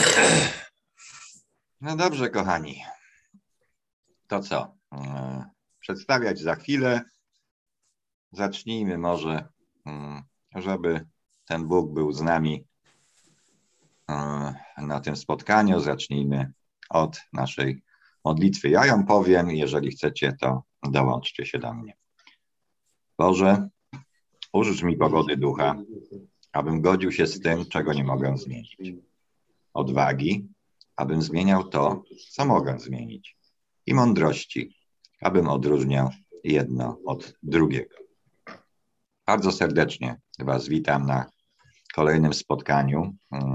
No dobrze, kochani. To co? Przedstawiać za chwilę. Zacznijmy może, żeby ten Bóg był z nami na tym spotkaniu. Zacznijmy od naszej modlitwy. Ja ją powiem, jeżeli chcecie, to dołączcie się do mnie. Boże, użycz mi pogody ducha, abym godził się z tym, czego nie mogę zmienić. Odwagi, abym zmieniał to, co mogę zmienić. I mądrości, abym odróżniał jedno od drugiego. Bardzo serdecznie Was witam na kolejnym spotkaniu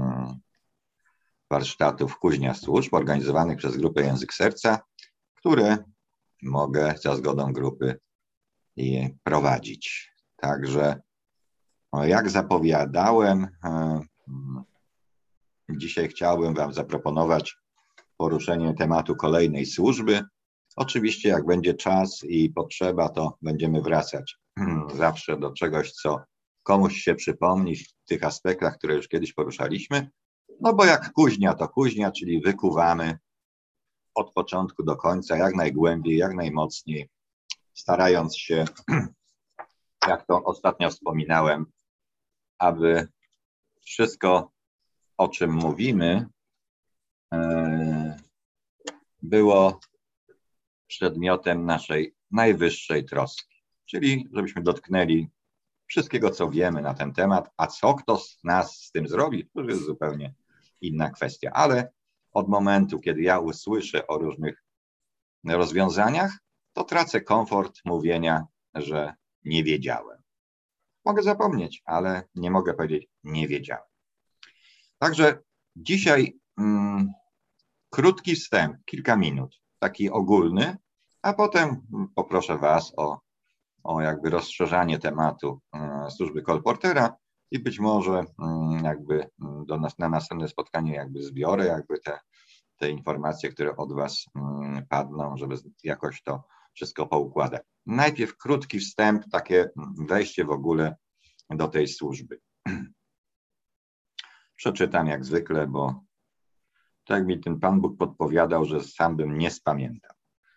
warsztatów Kuźnia Służb organizowanych przez grupę Język Serca, które mogę za zgodą grupy prowadzić. Także jak zapowiadałem, dzisiaj chciałbym Wam zaproponować poruszenie tematu kolejnej służby. Oczywiście jak będzie czas i potrzeba, to będziemy wracać zawsze do czegoś, co komuś się przypomni w tych aspektach, które już kiedyś poruszaliśmy. No bo jak kuźnia, to kuźnia, czyli wykuwamy od początku do końca, jak najgłębiej, jak najmocniej, starając się, jak to ostatnio wspominałem, aby wszystko, o czym mówimy, było przedmiotem naszej najwyższej troski. Czyli żebyśmy dotknęli wszystkiego, co wiemy na ten temat, a co kto z nas z tym zrobi, to już jest zupełnie inna kwestia. Ale od momentu, kiedy ja usłyszę o różnych rozwiązaniach, to tracę komfort mówienia, że nie wiedziałem. Mogę zapomnieć, ale nie mogę powiedzieć, nie wiedziałem. Także dzisiaj krótki wstęp, kilka minut, taki ogólny, a potem poproszę Was o jakby rozszerzanie tematu służby kolportera i być może jakby na następne spotkanie jakby zbiorę jakby te informacje, które od Was padną, żeby jakoś to wszystko poukładać. Najpierw krótki wstęp, takie wejście w ogóle do tej służby. Przeczytam jak zwykle, bo tak jak mi ten Pan Bóg podpowiadał, że sam bym nie spamiętał.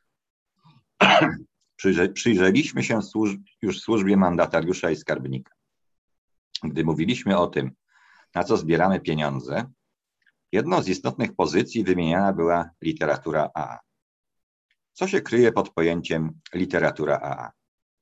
Przyjrzeliśmy się już służbie mandatariusza i skarbnika. Gdy mówiliśmy o tym, na co zbieramy pieniądze, jedną z istotnych pozycji wymieniana była literatura AA. Co się kryje pod pojęciem literatura AA?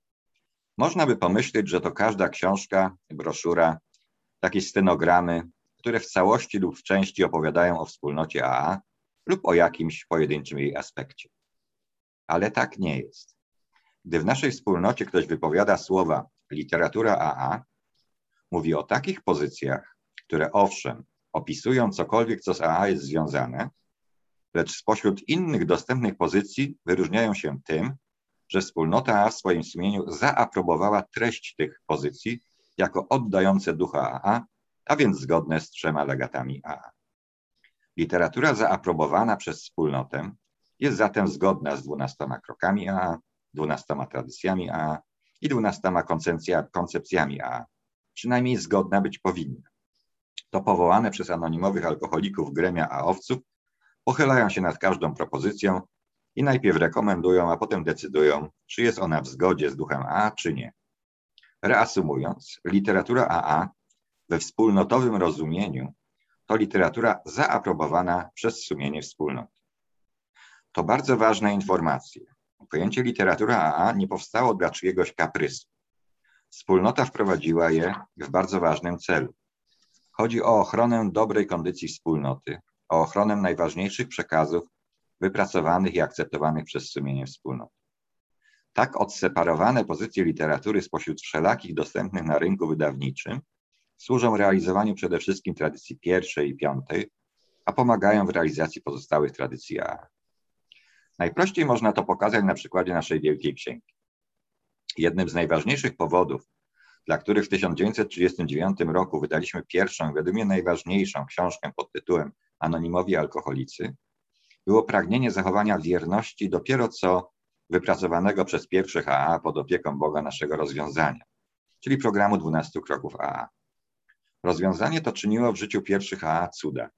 Można by pomyśleć, że to każda książka, broszura, jakieś stenogramy, które w całości lub w części opowiadają o wspólnocie AA lub o jakimś pojedynczym jej aspekcie. Ale tak nie jest. Gdy w naszej wspólnocie ktoś wypowiada słowa literatura AA, mówi o takich pozycjach, które owszem, opisują cokolwiek, co z AA jest związane, lecz spośród innych dostępnych pozycji wyróżniają się tym, że wspólnota AA w swoim sumieniu zaaprobowała treść tych pozycji jako oddające ducha AA, a więc zgodne z 3 legatami AA. Literatura zaaprobowana przez wspólnotę jest zatem zgodna z 12 krokami AA, 12 tradycjami AA i 12 koncepcjami AA. Przynajmniej zgodna być powinna. To powołane przez anonimowych alkoholików gremia AA-owców pochylają się nad każdą propozycją i najpierw rekomendują, a potem decydują, czy jest ona w zgodzie z duchem AA, czy nie. Reasumując, literatura AA we wspólnotowym rozumieniu to literatura zaaprobowana przez sumienie wspólnoty. To bardzo ważne informacje. Pojęcie literatura AA nie powstało dla czyjegoś kaprysu. Wspólnota wprowadziła je w bardzo ważnym celu. Chodzi o ochronę dobrej kondycji wspólnoty, o ochronę najważniejszych przekazów wypracowanych i akceptowanych przez sumienie wspólnoty. Tak odseparowane pozycje literatury spośród wszelakich dostępnych na rynku wydawniczym służą realizowaniu przede wszystkim tradycji pierwszej i piątej, a pomagają w realizacji pozostałych tradycji AA. Najprościej można to pokazać na przykładzie naszej Wielkiej Księgi. Jednym z najważniejszych powodów, dla których w 1939 roku wydaliśmy pierwszą, według mnie najważniejszą książkę pod tytułem Anonimowi alkoholicy, było pragnienie zachowania wierności dopiero co wypracowanego przez pierwszych AA pod opieką Boga naszego rozwiązania, czyli programu 12 kroków AA. Rozwiązanie to czyniło w życiu pierwszych AA cuda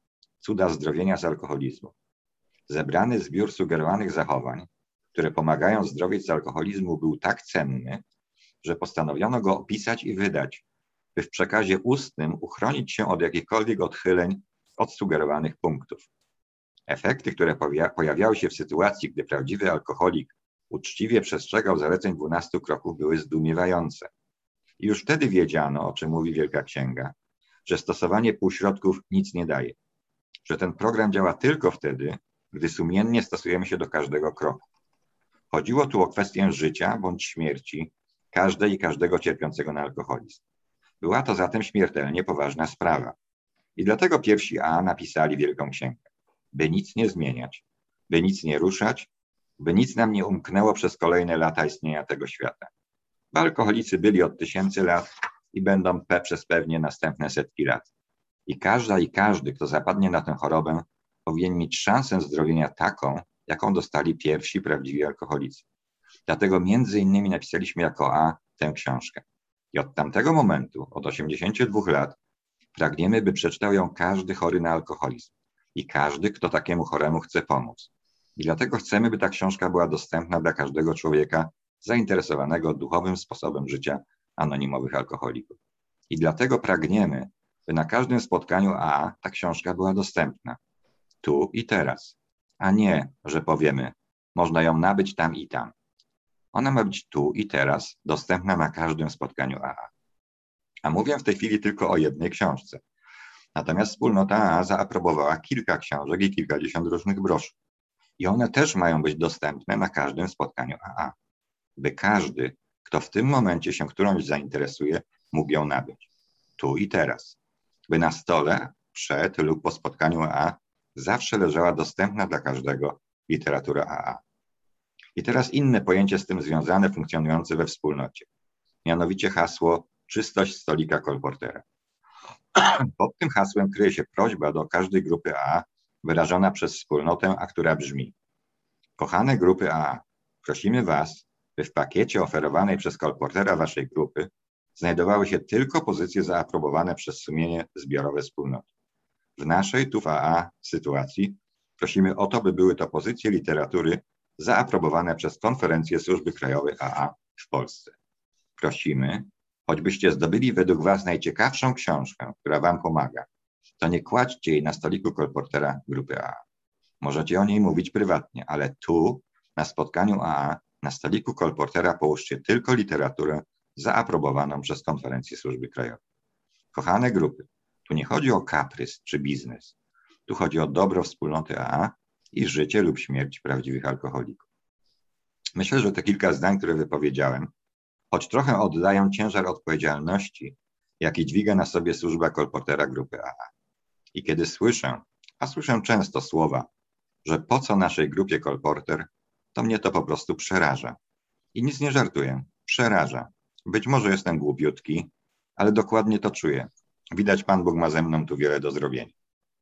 cuda zdrowienia z alkoholizmu. Zebrany zbiór sugerowanych zachowań, które pomagają zdrowieć z alkoholizmu, był tak cenny, że postanowiono go opisać i wydać, by w przekazie ustnym uchronić się od jakichkolwiek odchyleń od sugerowanych punktów. Efekty, które pojawiały się w sytuacji, gdy prawdziwy alkoholik uczciwie przestrzegał zaleceń 12 kroków, były zdumiewające. I już wtedy wiedziano, o czym mówi Wielka Księga, że stosowanie półśrodków nic nie daje, że ten program działa tylko wtedy, gdy sumiennie stosujemy się do każdego kroku. Chodziło tu o kwestię życia bądź śmierci każdej i każdego cierpiącego na alkoholizm. Była to zatem śmiertelnie poważna sprawa. I dlatego pierwsi A napisali Wielką Księgę, by nic nie zmieniać, by nic nie ruszać, by nic nam nie umknęło przez kolejne lata istnienia tego świata. Bo alkoholicy byli od 1000 lat i będą przez pewnie następne setki lat. I każda i każdy, kto zapadnie na tę chorobę, powinien mieć szansę zdrowienia taką, jaką dostali pierwsi prawdziwi alkoholicy. Dlatego między innymi napisaliśmy jako A tę książkę. I od tamtego momentu, od 82 lat, pragniemy, by przeczytał ją każdy chory na alkoholizm i każdy, kto takiemu choremu chce pomóc. I dlatego chcemy, by ta książka była dostępna dla każdego człowieka zainteresowanego duchowym sposobem życia anonimowych alkoholików. I dlatego pragniemy, by na każdym spotkaniu AA ta książka była dostępna. Tu i teraz. A nie, że powiemy, można ją nabyć tam i tam. Ona ma być tu i teraz, dostępna na każdym spotkaniu AA. A mówię w tej chwili tylko o jednej książce. Natomiast wspólnota AA zaaprobowała kilka książek i kilkadziesiąt różnych broszur. I one też mają być dostępne na każdym spotkaniu AA. By każdy, kto w tym momencie się którąś zainteresuje, mógł ją nabyć. Tu i teraz. By na stole, przed lub po spotkaniu AA, zawsze leżała dostępna dla każdego literatura AA. I teraz inne pojęcie z tym związane, funkcjonujące we wspólnocie. Mianowicie hasło czystość stolika kolportera. Pod tym hasłem kryje się prośba do każdej grupy AA wyrażona przez wspólnotę, a która brzmi: kochane grupy AA, prosimy Was, by w pakiecie oferowanej przez kolportera Waszej grupy znajdowały się tylko pozycje zaaprobowane przez sumienie zbiorowe wspólnoty. W naszej tu w AA sytuacji prosimy o to, by były to pozycje literatury zaaprobowane przez Konferencję Służby Krajowej AA w Polsce. Prosimy, choćbyście zdobyli według Was najciekawszą książkę, która Wam pomaga, to nie kładźcie jej na stoliku kolportera grupy AA. Możecie o niej mówić prywatnie, ale tu, na spotkaniu AA, na stoliku kolportera połóżcie tylko literaturę zaaprobowaną przez Konferencję Służby Krajowej. Kochane grupy, tu nie chodzi o kaprys czy biznes. Tu chodzi o dobro wspólnoty AA i życie lub śmierć prawdziwych alkoholików. Myślę, że te kilka zdań, które wypowiedziałem, choć trochę oddają ciężar odpowiedzialności, jaki dźwiga na sobie służba kolportera grupy AA. I kiedy słyszę, a słyszę często słowa, że po co naszej grupie kolporter, to mnie to po prostu przeraża. I nic nie żartuję, przeraża. Być może jestem głupiutki, ale dokładnie to czuję. Widać, Pan Bóg ma ze mną tu wiele do zrobienia.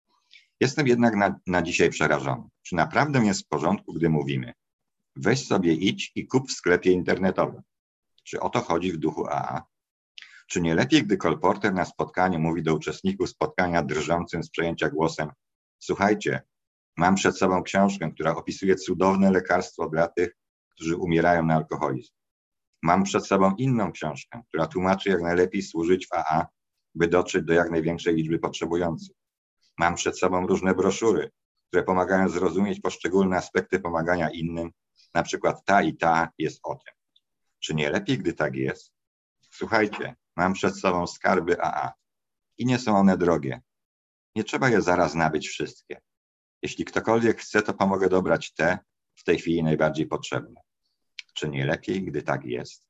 Jestem jednak na dzisiaj przerażony. Czy naprawdę jest w porządku, gdy mówimy: weź sobie idź i kup w sklepie internetowym? Czy o to chodzi w duchu AA? Czy nie lepiej, gdy kolporter na spotkaniu mówi do uczestników spotkania drżącym z przejęcia głosem: słuchajcie, mam przed sobą książkę, która opisuje cudowne lekarstwo dla tych, którzy umierają na alkoholizm. Mam przed sobą inną książkę, która tłumaczy, jak najlepiej służyć w AA, by dotrzeć do jak największej liczby potrzebujących. Mam przed sobą różne broszury, które pomagają zrozumieć poszczególne aspekty pomagania innym, na przykład ta i ta jest o tym. Czy nie lepiej, gdy tak jest? Słuchajcie, mam przed sobą skarby AA i nie są one drogie. Nie trzeba je zaraz nabyć wszystkie. Jeśli ktokolwiek chce, to pomogę dobrać te w tej chwili najbardziej potrzebne. Czy nie lepiej, gdy tak jest?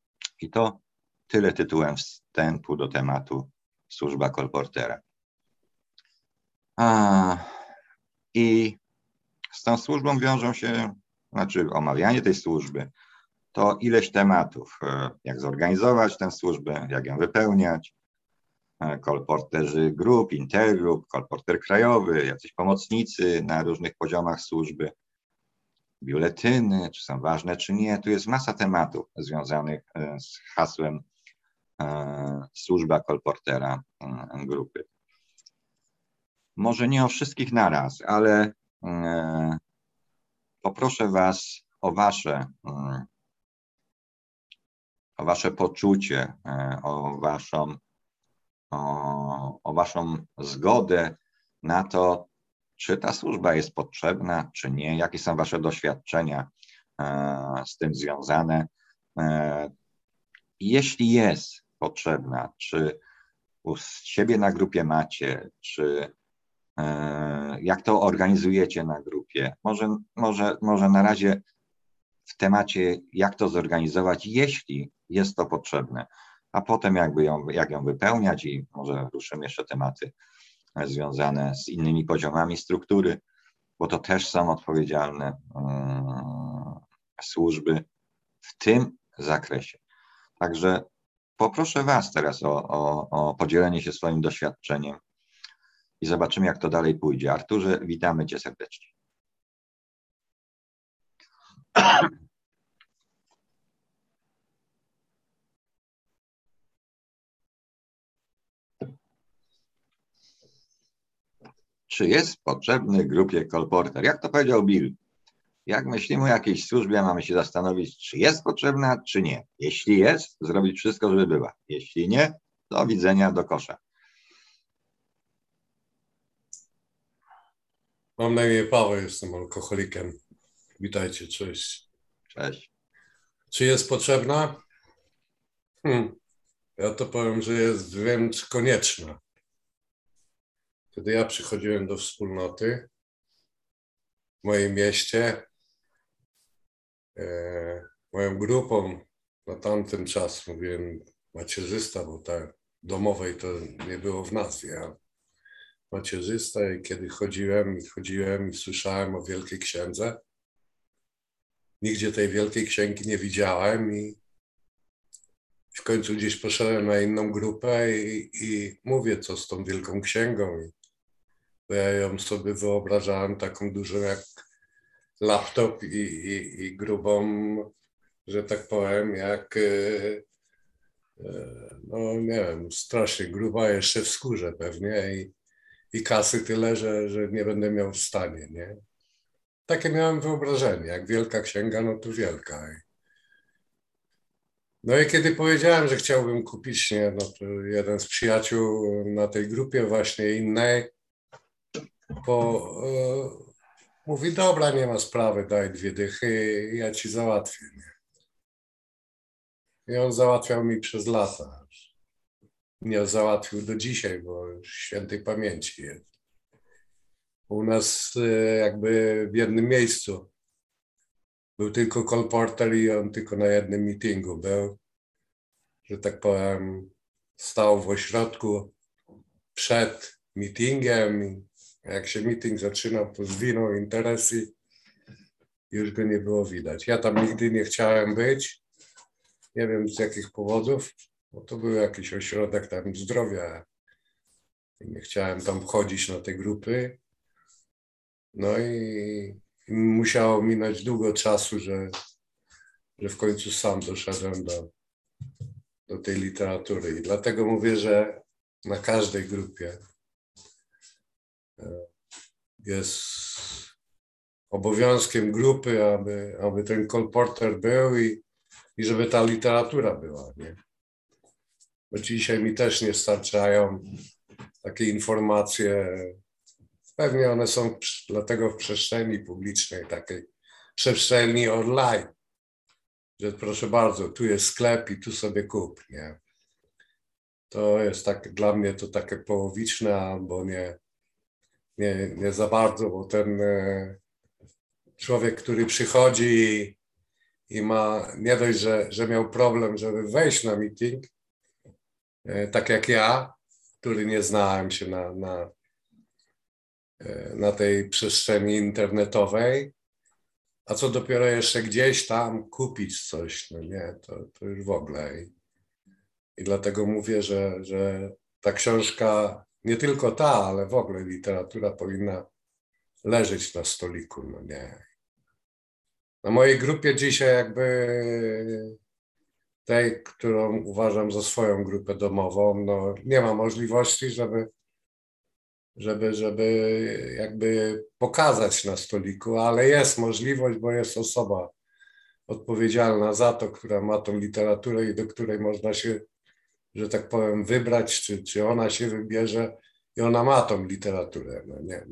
I to tyle tytułem wstępu do tematu służba kolportera. I z tą służbą wiążą się, omawianie tej służby, to ileś tematów, jak zorganizować tę służbę, jak ją wypełniać, kolporterzy grup, intergrup, kolporter krajowy, jacyś pomocnicy na różnych poziomach służby, biuletyny, czy są ważne, czy nie. Tu jest masa tematów związanych z hasłem służba kolportera grupy. może nie o wszystkich naraz, ale poproszę Was o wasze poczucie, o waszą zgodę na to, czy ta służba jest potrzebna, czy nie, jakie są wasze doświadczenia z tym związane. Jeśli jest potrzebna, czy u siebie na grupie macie, czy jak to organizujecie na grupie. Może na razie w temacie, jak to zorganizować, jeśli jest to potrzebne, a potem jak ją wypełniać i może ruszymy jeszcze tematy związane z innymi poziomami struktury, bo to też są odpowiedzialne służby w tym zakresie. Także poproszę Was teraz o podzielenie się swoim doświadczeniem i zobaczymy, jak to dalej pójdzie. Arturze, witamy Cię serdecznie. Czy jest potrzebny grupie kolporter? Jak to powiedział Bill? Jak myślimy o jakiejś służbie, mamy się zastanowić, czy jest potrzebna, czy nie. Jeśli jest, zrobić wszystko, żeby była. Jeśli nie, do widzenia, do kosza. Mam na imię Paweł, jestem alkoholikiem. Witajcie, cześć. Cześć. Czy jest potrzebna? Ja to powiem, że jest wręcz konieczna. Kiedy ja przychodziłem do wspólnoty w moim mieście, moją grupą na tamten czas, mówiłem macierzysta, bo tak domowej to nie było w nazwie, a macierzysta, i kiedy chodziłem i słyszałem o Wielkiej Księdze, nigdzie tej Wielkiej Księgi nie widziałem i w końcu gdzieś poszedłem na inną grupę i mówię, co z tą Wielką Księgą. Bo ja ją sobie wyobrażałem taką dużą jak laptop i grubą, że tak powiem, jak, no nie wiem, strasznie gruba, jeszcze w skórze pewnie i kasy tyle, że nie będę miał w stanie, nie? Takie miałem wyobrażenie, jak Wielka Księga, no to wielka. No i kiedy powiedziałem, że chciałbym kupić, nie, no to jeden z przyjaciół na tej grupie właśnie innej mówi, dobra, nie ma sprawy, daj 2 dychy i ja ci załatwię. Nie? I on załatwiał mi przez lata. Nie załatwił do dzisiaj, bo świętej pamięci jest. U nas jakby w jednym miejscu był tylko kolporter i on tylko na jednym meetingu był, że tak powiem, stał w ośrodku przed meetingiem i jak się meeting zaczynał, to zwinął interes i już go nie było widać. Ja tam nigdy nie chciałem być, nie wiem z jakich powodów, bo to był jakiś ośrodek tam zdrowia i nie chciałem tam chodzić na te grupy. No i musiało minąć długo czasu, że w końcu sam doszedłem do tej literatury. I dlatego mówię, że na każdej grupie jest obowiązkiem grupy, aby ten kolporter był i żeby ta literatura była. Nie? Bo dzisiaj mi też nie starczają takie informacje. Pewnie one są dlatego w przestrzeni publicznej, takiej przestrzeni online, że proszę bardzo, tu jest sklep i tu sobie kup. Nie? To jest tak, dla mnie to takie połowiczne albo nie za bardzo, bo ten człowiek, który przychodzi i ma nie dość, że miał problem, żeby wejść na meeting, tak jak ja, który nie znałem się na tej przestrzeni internetowej, a co dopiero jeszcze gdzieś tam kupić coś, no nie, to już w ogóle. I dlatego mówię, że ta książka, nie tylko ta, ale w ogóle literatura powinna leżeć na stoliku, no nie. Na mojej grupie dzisiaj jakby tej, którą uważam za swoją grupę domową, no nie ma możliwości, żeby jakby pokazać na stoliku, ale jest możliwość, bo jest osoba odpowiedzialna za to, która ma tą literaturę i do której można się, że tak powiem, wybrać, czy ona się wybierze i ona ma tą literaturę. No nie,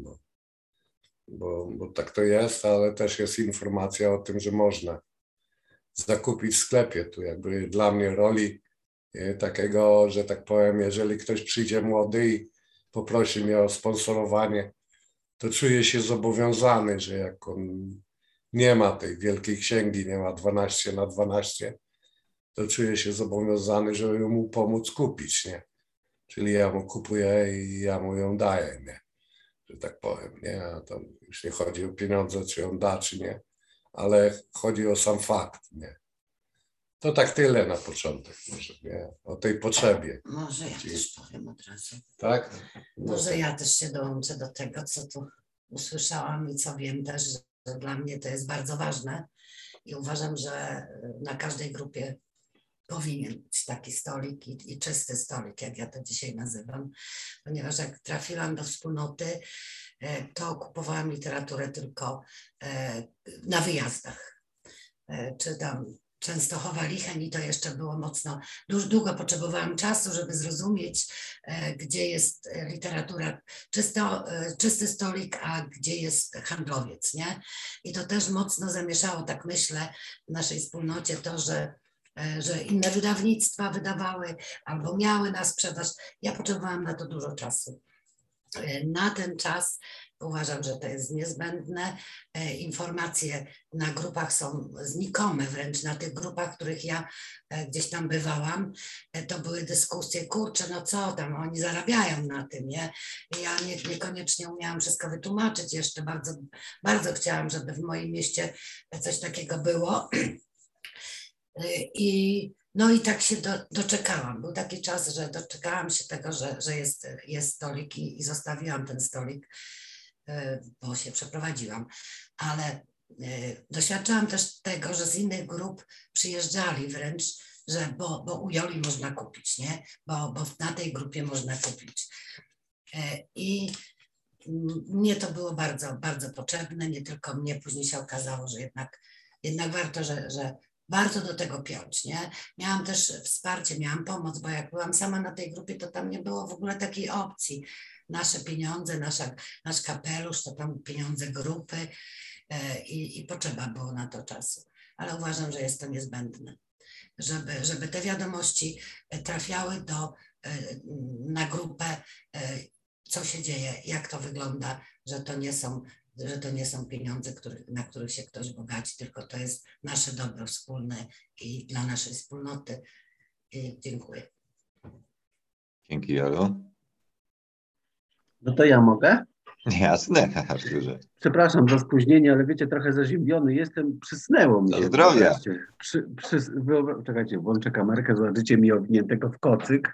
bo tak to jest, ale też jest informacja o tym, że można zakupić w sklepie. Tu jakby dla mnie roli takiego, że tak powiem, jeżeli ktoś przyjdzie młody i poprosi mnie o sponsorowanie, to czuję się zobowiązany, że jak on nie ma tej wielkiej księgi, nie ma 12x12, to czuję się zobowiązany, żeby mu pomóc kupić, nie? Czyli ja mu kupuję i ja mu ją daję, nie? Że tak powiem, nie? A to już nie chodzi o pieniądze, czy on da, czy nie, ale chodzi o sam fakt, nie? To tak tyle na początek może, nie? O tej potrzebie. Może ja też powiem od razu. Tak? Może ja też się dołączę do tego, co tu usłyszałam i co wiem też, że dla mnie to jest bardzo ważne i uważam, że na każdej grupie powinien być taki stolik i czysty stolik, jak ja to dzisiaj nazywam, ponieważ jak trafiłam do wspólnoty, to kupowałam literaturę tylko na wyjazdach, czy tam Częstochowa, Licheń i to jeszcze było mocno, długo potrzebowałam czasu, żeby zrozumieć, gdzie jest literatura, czysty stolik, a gdzie jest handlowiec, nie? I to też mocno zamieszało, tak myślę, w naszej wspólnocie to, że inne wydawnictwa wydawały albo miały na sprzedaż. Ja potrzebowałam na to dużo czasu. Na ten czas uważam, że to jest niezbędne. Informacje na grupach są znikome, wręcz na tych grupach, w których ja gdzieś tam bywałam, to były dyskusje, kurczę, no co tam, oni zarabiają na tym, nie? Ja niekoniecznie umiałam wszystko wytłumaczyć jeszcze, bardzo, bardzo chciałam, żeby w moim mieście coś takiego było. No i tak się doczekałam. Był taki czas, że doczekałam się tego, że jest stolik i zostawiłam ten stolik, bo się przeprowadziłam. Ale doświadczyłam też tego, że z innych grup przyjeżdżali wręcz, bo u Joli można kupić, nie? Bo na tej grupie można kupić. I mnie to było bardzo, bardzo potrzebne, nie tylko mnie. Później się okazało, że jednak warto, że warto do tego piąć, nie? Miałam też wsparcie, miałam pomoc, bo jak byłam sama na tej grupie, to tam nie było w ogóle takiej opcji. Nasze pieniądze, nasz kapelusz, to tam pieniądze grupy i potrzeba było na to czasu. Ale uważam, że jest to niezbędne, żeby te wiadomości trafiały na grupę, co się dzieje, jak to wygląda, że to nie są pieniądze, na których się ktoś bogaci, tylko to jest nasze dobro wspólne i dla naszej wspólnoty. I dziękuję. Dzięki, Jolu. No to ja mogę? Jasne, Arturze. Przepraszam za spóźnienie, ale wiecie, trochę zaziębiony jestem, przysnęło mnie. Do zdrowia. Czekajcie, włączę kamerkę, zobaczycie mi owiniętego w kocyk.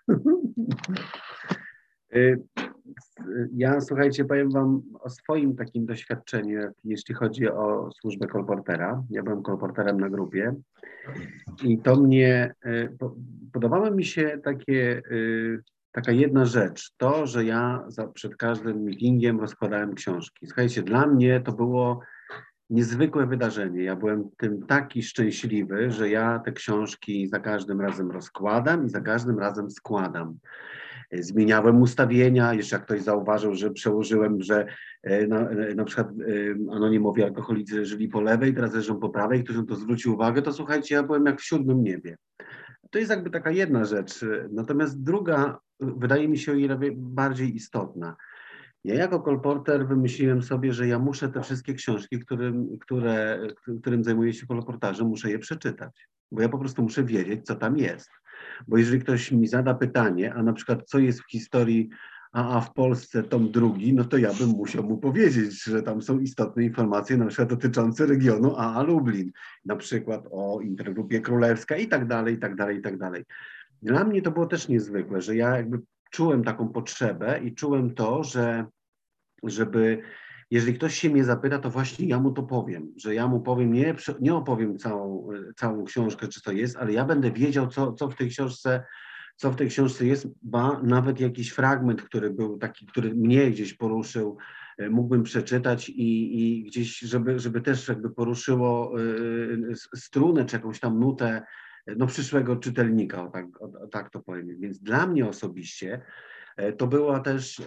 Ja, słuchajcie, powiem wam o swoim takim doświadczeniu, jeśli chodzi o służbę kolportera. Ja byłem kolporterem na grupie i to mnie, podobała mi się taka jedna rzecz, to, że ja przed każdym meetingiem rozkładałem książki. Słuchajcie, dla mnie to było niezwykłe wydarzenie. Ja byłem tym taki szczęśliwy, że ja te książki za każdym razem rozkładam i za każdym razem składam. Zmieniałem ustawienia, jeszcze jak ktoś zauważył, że przełożyłem, że na przykład anonimowi alkoholicy żyli po lewej, teraz leżą po prawej, ktoś na to zwrócił uwagę, to słuchajcie, ja byłem jak w 7. niebie. To jest jakby taka jedna rzecz. Natomiast druga, wydaje mi się o ile bardziej istotna. Ja jako kolporter wymyśliłem sobie, że ja muszę te wszystkie książki, którym zajmuję się kolportażem, muszę je przeczytać. Bo ja po prostu muszę wiedzieć, co tam jest. Bo jeżeli ktoś mi zada pytanie, a na przykład co jest w historii AA w Polsce tom 2, no to ja bym musiał mu powiedzieć, że tam są istotne informacje na przykład dotyczące regionu AA Lublin, na przykład o Intergrupie Królewska i tak dalej, i tak dalej, i tak dalej. Dla mnie to było też niezwykłe, że ja jakby czułem taką potrzebę i czułem to, żeby jeżeli ktoś się mnie zapyta, to właśnie ja mu to powiem, że ja mu powiem, nie opowiem całą książkę, czy to jest, ale ja będę wiedział, co w tej książce co w tej książce jest, ba nawet jakiś fragment, który był taki, który mnie gdzieś poruszył, mógłbym przeczytać i gdzieś, żeby też jakby poruszyło strunę czy jakąś tam nutę no, przyszłego czytelnika, o tak to powiem. Więc dla mnie osobiście to była też,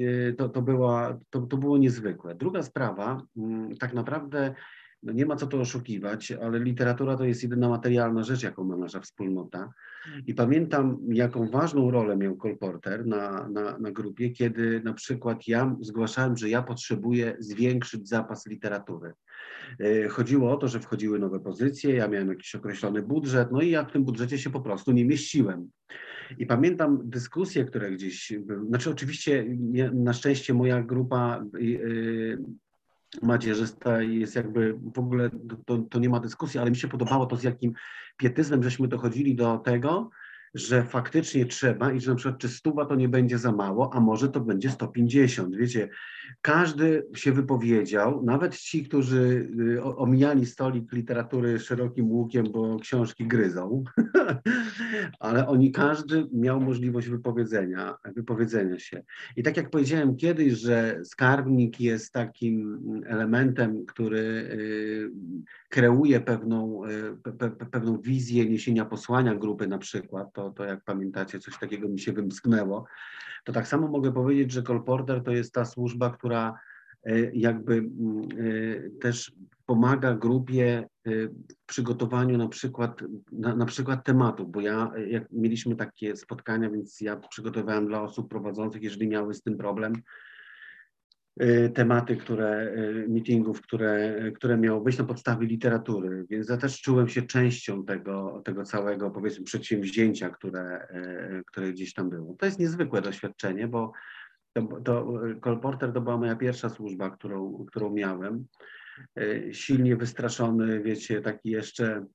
to było niezwykłe. Druga sprawa, tak naprawdę no nie ma co to oszukiwać, ale literatura to jest jedyna materialna rzecz, jaką ma nasza wspólnota. I pamiętam, jaką ważną rolę miał kolporter na grupie, kiedy na przykład ja zgłaszałem, że ja potrzebuję zwiększyć zapas literatury. Chodziło o to, że wchodziły nowe pozycje, ja miałem jakiś określony budżet, no i ja w tym budżecie się po prostu nie mieściłem. I pamiętam dyskusje, które gdzieś były, znaczy oczywiście na szczęście moja grupa macierzysta jest jakby w ogóle, to nie ma dyskusji, ale mi się podobało to, z jakim pietyzmem żeśmy dochodzili do tego, że faktycznie trzeba i że na przykład czy 100 to nie będzie za mało, a może to będzie 150. Wiecie, każdy się wypowiedział, nawet ci, którzy omijali stolik literatury szerokim łukiem, bo książki gryzą, ale każdy miał możliwość wypowiedzenia się. I tak jak powiedziałem kiedyś, że skarbnik jest takim elementem, który kreuje pewną wizję niesienia posłania grupy na przykład, to jak pamiętacie, coś takiego mi się wymsknęło, to tak samo mogę powiedzieć, że kolporter to jest ta służba, która jakby też pomaga grupie w przygotowaniu na przykład tematów, bo jak mieliśmy takie spotkania, więc ja przygotowałem dla osób prowadzących, jeżeli miały z tym problem, tematy, meetingów, które miały być na podstawie literatury, więc ja też czułem się częścią tego całego, powiedzmy, przedsięwzięcia, które gdzieś tam było. To jest niezwykłe doświadczenie, bo kolporter to była moja pierwsza służba, którą miałem. Silnie wystraszony, wiecie, taki jeszcze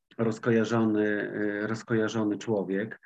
rozkojarzony człowiek.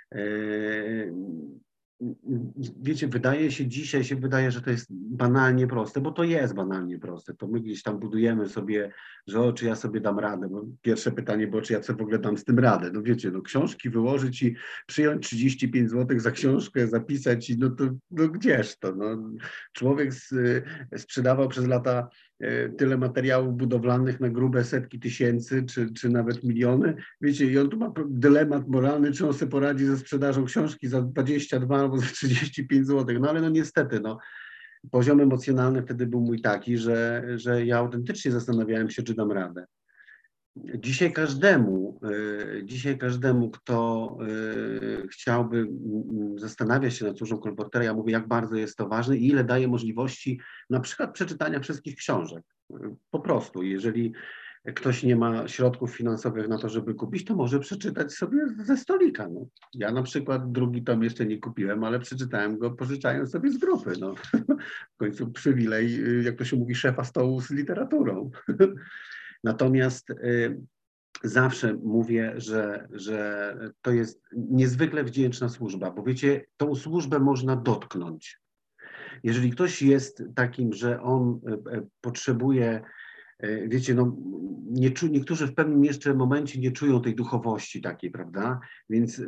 Wiecie, dzisiaj się wydaje, że to jest banalnie proste, bo to jest banalnie proste. To my gdzieś tam budujemy sobie, że czy ja sobie dam radę. Bo pierwsze pytanie było, czy ja sobie w ogóle dam z tym radę. No wiecie, no książki wyłożyć i przyjąć 35 zł za książkę, zapisać i no gdzież to? No, człowiek sprzedawał przez lata tyle materiałów budowlanych na grube setki tysięcy, czy nawet miliony. Wiecie, i on tu ma dylemat moralny, czy on sobie poradzi ze sprzedażą książki za 22 albo za 35 zł. No ale no niestety, no, poziom emocjonalny wtedy był mój taki, że ja autentycznie zastanawiałem się, czy dam radę. Dzisiaj każdemu, kto chciałby zastanawiać się nad służbą kolportera, ja mówię, jak bardzo jest to ważne i ile daje możliwości na przykład przeczytania wszystkich książek. Po prostu, jeżeli ktoś nie ma środków finansowych na to, żeby kupić, to może przeczytać sobie ze stolika. No. Ja na przykład drugi tom jeszcze nie kupiłem, ale przeczytałem go pożyczając sobie z grupy. No. W końcu przywilej, jak to się mówi, szefa stołu z literaturą. Natomiast zawsze mówię, że to jest niezwykle wdzięczna służba, bo wiecie, tą służbę można dotknąć. Jeżeli ktoś jest takim, że on potrzebuje, wiecie, no, niektórzy w pewnym jeszcze momencie nie czują tej duchowości takiej, prawda? Więc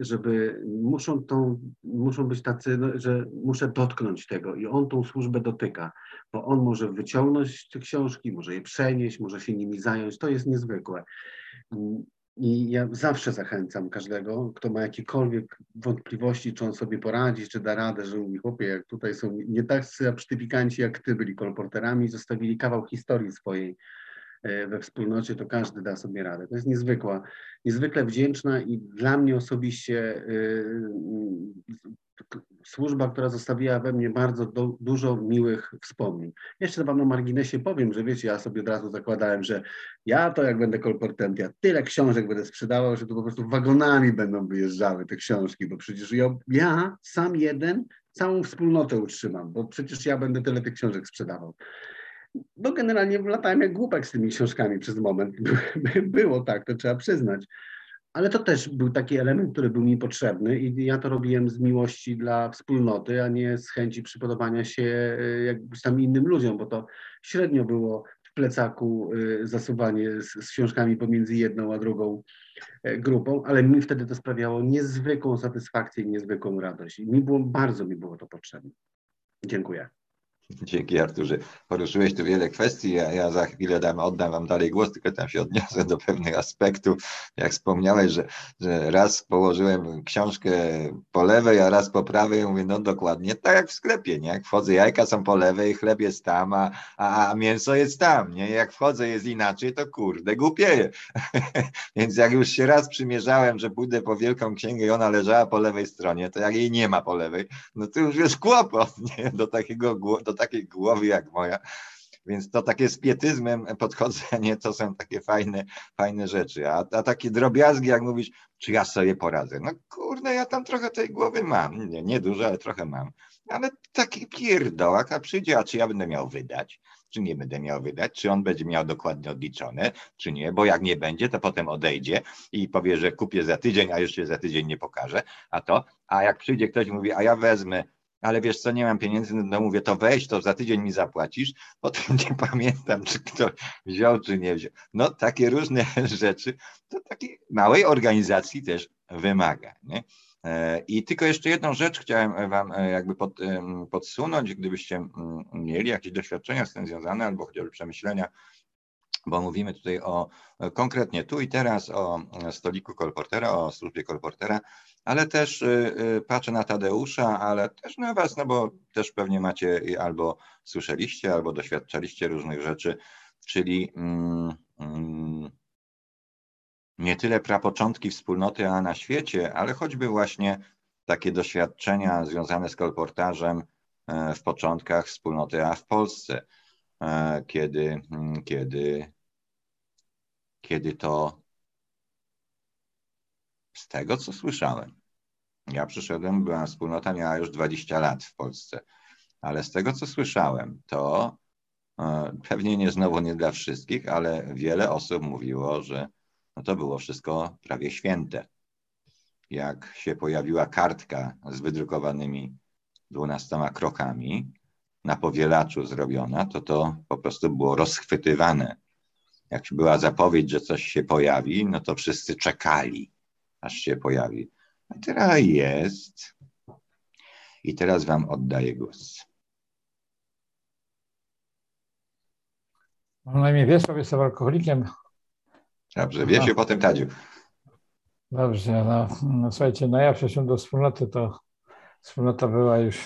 muszą być tacy, no, że muszę dotknąć tego i on tą służbę dotyka, bo on może wyciągnąć te książki, może je przenieść, może się nimi zająć, to jest niezwykłe. I ja zawsze zachęcam każdego, kto ma jakiekolwiek wątpliwości, czy on sobie poradzi, czy da radę, że mówi, chłopie, jak tutaj są nie tacy absztyfikanci jak ty byli kolporterami, zostawili kawał historii swojej we wspólnocie, to każdy da sobie radę. To jest niezwykle wdzięczna i dla mnie osobiście służba, która zostawiła we mnie bardzo dużo miłych wspomnień. Jeszcze wam na marginesie powiem, że wiecie, ja sobie od razu zakładałem, że ja to jak będę kolportem, ja tyle książek będę sprzedawał, że to po prostu wagonami będą wyjeżdżały te książki, bo przecież ja sam jeden całą wspólnotę utrzymam, bo przecież ja będę tyle tych książek sprzedawał. No generalnie latałem jak głupek z tymi książkami przez moment. Było tak, to trzeba przyznać. Ale to też był taki element, który był mi potrzebny i ja to robiłem z miłości dla wspólnoty, a nie z chęci przypodobania się jakimś tam innym ludziom, bo to średnio było w plecaku zasuwanie z książkami pomiędzy jedną a drugą grupą, ale mi wtedy to sprawiało niezwykłą satysfakcję i niezwykłą radość. I bardzo mi było to potrzebne. Dziękuję. Dzięki, Arturze. Poruszyłeś tu wiele kwestii. Ja za chwilę oddam wam dalej głos, tylko tam się odniosę do pewnych aspektów. Jak wspomniałeś, że raz położyłem książkę po lewej, a raz po prawej, mówię, no dokładnie tak jak w sklepie, nie? Jak wchodzę, jajka są po lewej, chleb jest tam, a mięso jest tam, nie? Jak wchodzę jest inaczej, to kurde, głupieję. Więc jak już się raz przymierzałem, że pójdę po wielką księgę i ona leżała po lewej stronie, to jak jej nie ma po lewej, no to już jest kłopot, nie? Do takiej głowy jak moja. Więc to takie z pietyzmem podchodzenie to są takie fajne rzeczy. A takie drobiazgi, jak mówisz, czy ja sobie poradzę? No kurde, ja tam trochę tej głowy mam. Nie dużo, ale trochę mam. Ale taki pierdołak, a przyjdzie, a czy ja będę miał wydać? Czy nie będę miał wydać? Czy on będzie miał dokładnie odliczone, czy nie? Bo jak nie będzie, to potem odejdzie i powie, że kupię za tydzień, a już się za tydzień nie pokaże. A jak przyjdzie ktoś i mówi, a ja wezmę, ale wiesz co, nie mam pieniędzy, no mówię, to weź, to za tydzień mi zapłacisz, potem nie pamiętam, czy ktoś wziął, czy nie wziął. No takie różne rzeczy, to takiej małej organizacji też wymaga, nie? I tylko jeszcze jedną rzecz chciałem wam jakby podsunąć, gdybyście mieli jakieś doświadczenia z tym związane, albo chociażby przemyślenia, bo mówimy tutaj konkretnie tu i teraz o stoliku kolportera, o służbie kolportera, ale też patrzę na Tadeusza, ale też na was, no bo też pewnie macie albo słyszeliście, albo doświadczaliście różnych rzeczy, czyli nie tyle prapoczątki wspólnoty A na świecie, ale choćby właśnie takie doświadczenia związane z kolportażem w początkach wspólnoty A w Polsce, kiedy to z tego, co słyszałem, ja przyszedłem, była wspólnota, miała już 20 lat w Polsce, ale z tego, co słyszałem, to pewnie nie dla wszystkich, ale wiele osób mówiło, że no to było wszystko prawie święte. Jak się pojawiła kartka z wydrukowanymi 12 krokami na powielaczu zrobiona, to po prostu było rozchwytywane. Jak była zapowiedź, że coś się pojawi, no to wszyscy czekali, aż się pojawi. A teraz jest. I teraz wam oddaję głos. Mam na imię Wiesław, jestem alkoholikiem. Dobrze, Wiesiu, potem Tadziu. Dobrze, no słuchajcie, no ja przeszedłem do wspólnoty, to wspólnota była już,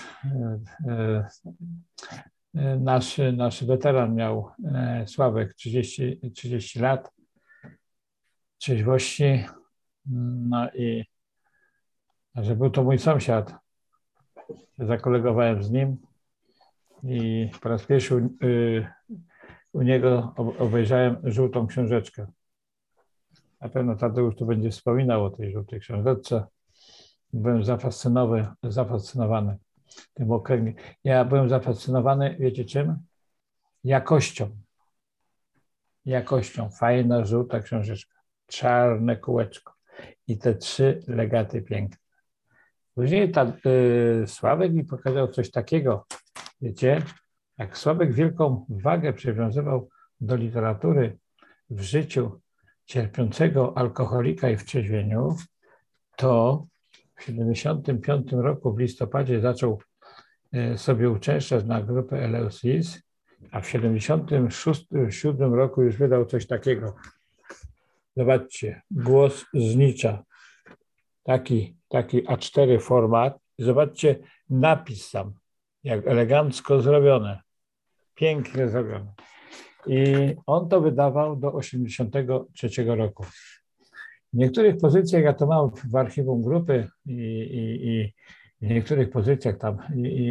nasz weteran miał, Sławek, 30 lat trzeźwości, no i że był to mój sąsiad, zakolegowałem z nim i po raz pierwszy u niego obejrzałem żółtą książeczkę. Na pewno Tadeusz tu będzie wspominał o tej żółtej książeczce. Byłem zafascynowany tym okręgiem. Ja byłem zafascynowany, wiecie czym? Jakością. Jakością. Fajna, żółta książeczka. Czarne kółeczko. I te 3 legaty piękne. Później Sławek mi pokazał coś takiego. Wiecie, jak Sławek wielką wagę przywiązywał do literatury w życiu cierpiącego alkoholika i w trzeźwieniu, to w 1975 roku w listopadzie zaczął sobie uczęszczać na grupę Eleusis, a w 1977 roku już wydał coś takiego. Zobaczcie, głos znicza. Taki A4 format. Zobaczcie napis tam, jak elegancko zrobione. Pięknie zrobione. I on to wydawał do 1983 roku. W niektórych pozycjach, ja to mam w archiwum grupy i w niektórych pozycjach tam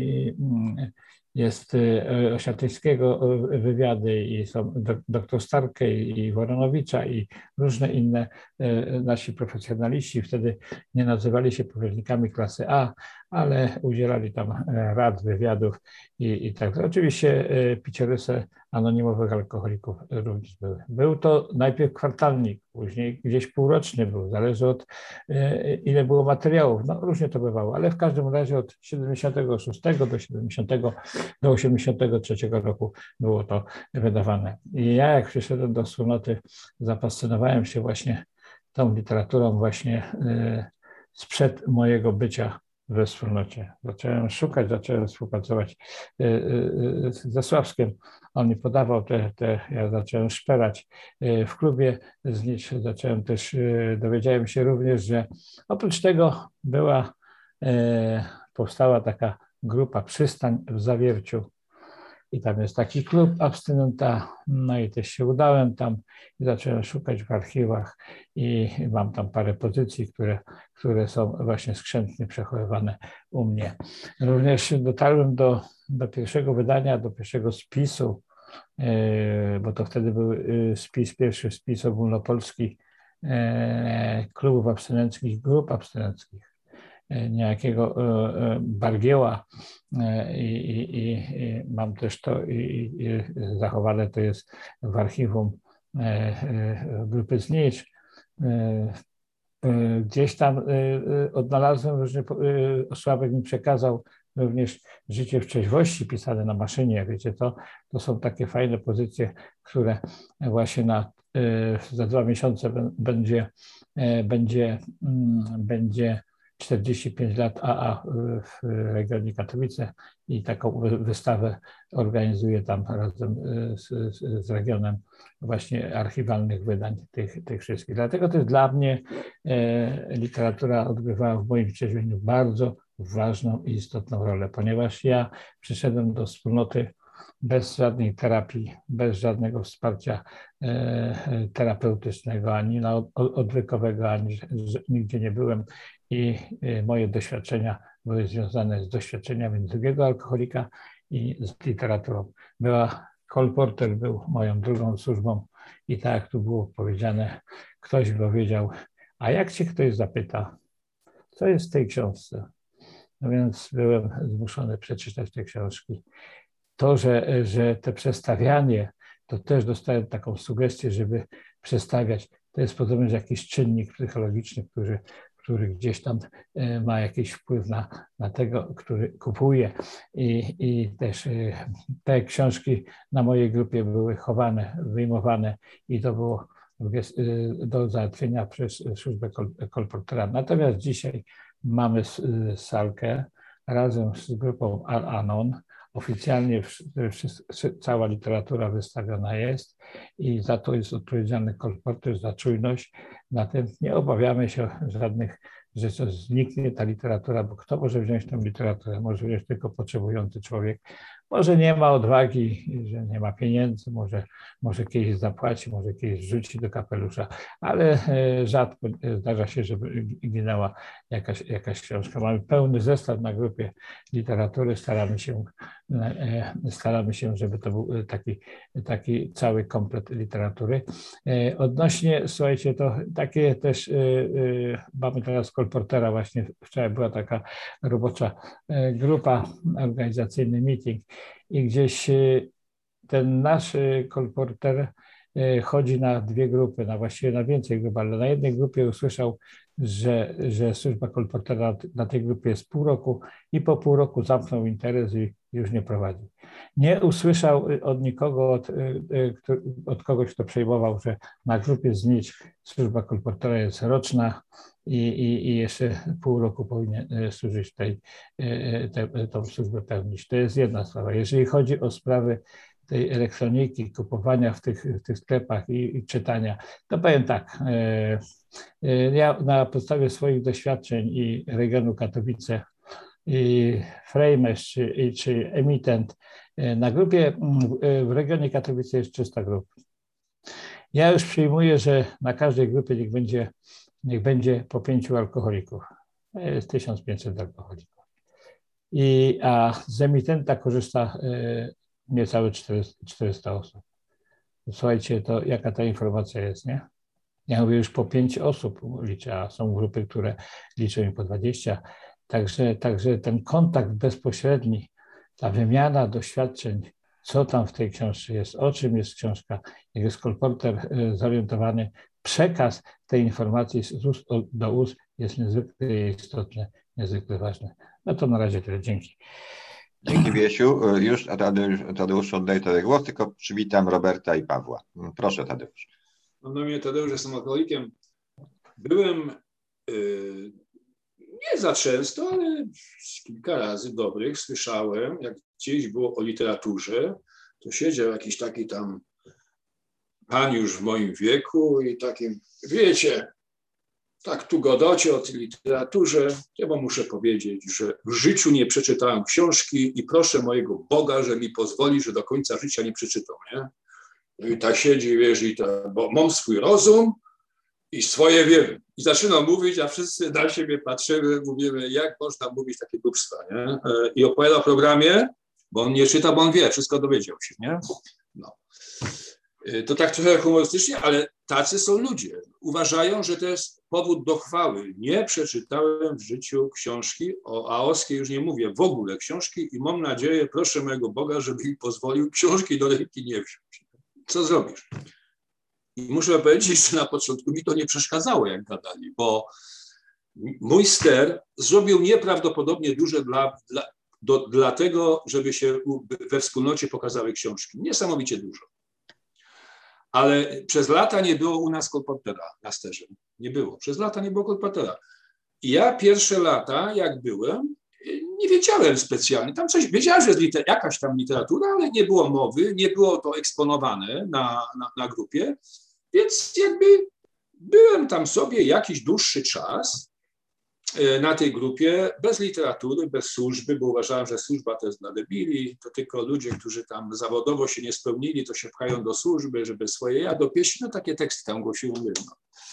jest Osiatyńskiego wywiady i są dr Starkę i Woronowicza i różne inne nasi profesjonaliści. Wtedy nie nazywali się powiernikami klasy A, ale udzielali tam rad, wywiadów i tak. Oczywiście piciorysy anonimowych alkoholików również były. Był to najpierw kwartalnik, później gdzieś półroczny był, zależy od ile było materiałów. No różnie to bywało, ale w każdym razie od 76 do 83 roku było to wydawane. I ja jak przyszedłem do wspólnoty, zafascynowałem się właśnie tą literaturą właśnie sprzed mojego bycia we wspólnocie. Zacząłem szukać, zacząłem współpracować ze Sławskiem. On mi podawał ja zacząłem szperać w klubie Znicz. Zacząłem też, dowiedziałem się również, że oprócz tego powstała taka grupa Przystań w Zawierciu. I tam jest taki klub abstynenta, no i też się udałem tam i zacząłem szukać w archiwach i mam tam parę pozycji, które są właśnie skrzętnie przechowywane u mnie. Również dotarłem do pierwszego wydania, do pierwszego spisu, bo to wtedy był pierwszy spis ogólnopolski klubów abstynenckich, grup abstynenckich, niejakiego Bargieła i mam też to i zachowane to jest w archiwum grupy Znicz. Gdzieś tam odnalazłem różne, Sławek mi przekazał również Życie w trzeźwości pisane na maszynie. Wiecie, to są takie fajne pozycje, które właśnie za 2 miesiące będzie 45 lat AA w regionie Katowice i taką wystawę organizuje tam razem z regionem właśnie archiwalnych wydań tych wszystkich. Dlatego też dla mnie literatura odgrywała w moim trzeźwieniu bardzo ważną i istotną rolę, ponieważ ja przyszedłem do wspólnoty bez żadnej terapii, bez żadnego wsparcia terapeutycznego, ani odwykowego, ani nigdzie nie byłem i moje doświadczenia były związane z doświadczeniami drugiego alkoholika i z literaturą. Kolporter był moją drugą służbą i tak jak tu było powiedziane, ktoś powiedział, a jak cię ktoś zapyta, co jest w tej książce? No więc byłem zmuszony przeczytać te książki. To, że te przestawianie, to też dostałem taką sugestię, żeby przestawiać. To jest podobnie jakiś czynnik psychologiczny, który gdzieś tam ma jakiś wpływ na tego, który kupuje. I też te książki na mojej grupie były chowane, wyjmowane i to było do załatwienia przez służbę kolportera. Natomiast dzisiaj mamy salkę razem z grupą Al-Anon. Oficjalnie cała literatura wystawiona jest i za to jest odpowiedzialny kolporter, za czujność. Na tym nie obawiamy się żadnych, że zniknie ta literatura, bo kto może wziąć tę literaturę? Może wziąć tylko potrzebujący człowiek. Może nie ma odwagi, że nie ma pieniędzy, może kiedyś zapłaci, może kiedyś rzuci do kapelusza, ale rzadko zdarza się, żeby ginęła jakaś książka. Mamy pełny zestaw na grupie literatury, staramy się, żeby to był taki cały komplet literatury. Odnośnie, słuchajcie, to takie też mamy teraz kolportera właśnie, wczoraj była taka robocza grupa, organizacyjny meeting i gdzieś ten nasz kolporter chodzi na 2 grupy, właściwie na więcej grup, ale na jednej grupie usłyszał, że służba kolportera na tej grupie jest pół roku i po pół roku zamknął interes i już nie prowadzi. Nie usłyszał od nikogo, od kogoś, kto przejmował, że na grupie Znicz służba kolportera jest roczna i jeszcze pół roku powinien służyć tą służbę pełnić. To jest jedna sprawa. Jeżeli chodzi o sprawy tej elektroniki, kupowania w tych sklepach i czytania, to powiem tak, ja na podstawie swoich doświadczeń i regionu Katowice i Framers czy Emitent, na grupie w regionie Katowice jest 300 grup. Ja już przyjmuję, że na każdej grupie niech będzie po 5 alkoholików. Jest 1500 alkoholików. A z emitenta korzysta niecałe 400 osób. Słuchajcie, to jaka ta informacja jest, nie? Ja mówię, już po 5 osób liczę, a są grupy, które liczą im po 20. Także ten kontakt bezpośredni, ta wymiana doświadczeń, co tam w tej książce jest, o czym jest książka, jak jest kolporter zorientowany, przekaz tej informacji z ust do ust jest niezwykle istotny, niezwykle ważny. No to na razie tyle. Dzięki. Dzięki, Wiesiu. Już Tadeusz oddaję Tobie głos, tylko przywitam Roberta i Pawła. Proszę, Tadeusz. Mam na imię Tadeusz, jestem alkoholikiem. Byłem nie za często, ale kilka razy dobrych słyszałem, jak gdzieś było o literaturze, to siedział jakiś taki tam pan już w moim wieku i takim, wiecie, tak tu godocie o tej literaturze, ja wam muszę powiedzieć, że w życiu nie przeczytałem książki i proszę mojego Boga, że mi pozwoli, że do końca życia nie przeczytam, nie? I tak siedzi, wiesz, bo mam swój rozum i swoje wiem. I zaczynam mówić, a wszyscy na siebie patrzymy, mówimy, jak można mówić takie głupstwa, nie? I opowiada o programie, bo on nie czyta, bo on wie, wszystko dowiedział się, nie? No. To tak trochę humorystycznie, ale tacy są ludzie. Uważają, że to jest powód do chwały. Nie przeczytałem w życiu książki, o Aoskiej już nie mówię, w ogóle książki i mam nadzieję, proszę mojego Boga, żeby mi pozwolił książki do ręki nie wziąć. Co zrobisz? I muszę powiedzieć, że na początku mi to nie przeszkadzało, jak gadali, bo mój ster zrobił nieprawdopodobnie duże dla tego, żeby się we wspólnocie pokazały książki. Niesamowicie dużo. Ale przez lata nie było u nas kolportera na sterze. Nie było. Przez lata nie było kolportera. I ja pierwsze lata, jak byłem, nie wiedziałem specjalnie. Tam coś, wiedziałem, że jest jakaś tam literatura, ale nie było mowy, nie było to eksponowane na grupie, więc jakby byłem tam sobie jakiś dłuższy czas na tej grupie, bez literatury, bez służby, bo uważałem, że służba to jest dla debili, to tylko ludzie, którzy tam zawodowo się nie spełnili, to się pchają do służby, żeby swoje ja do pieśni, no takie teksty tam głosiły. No.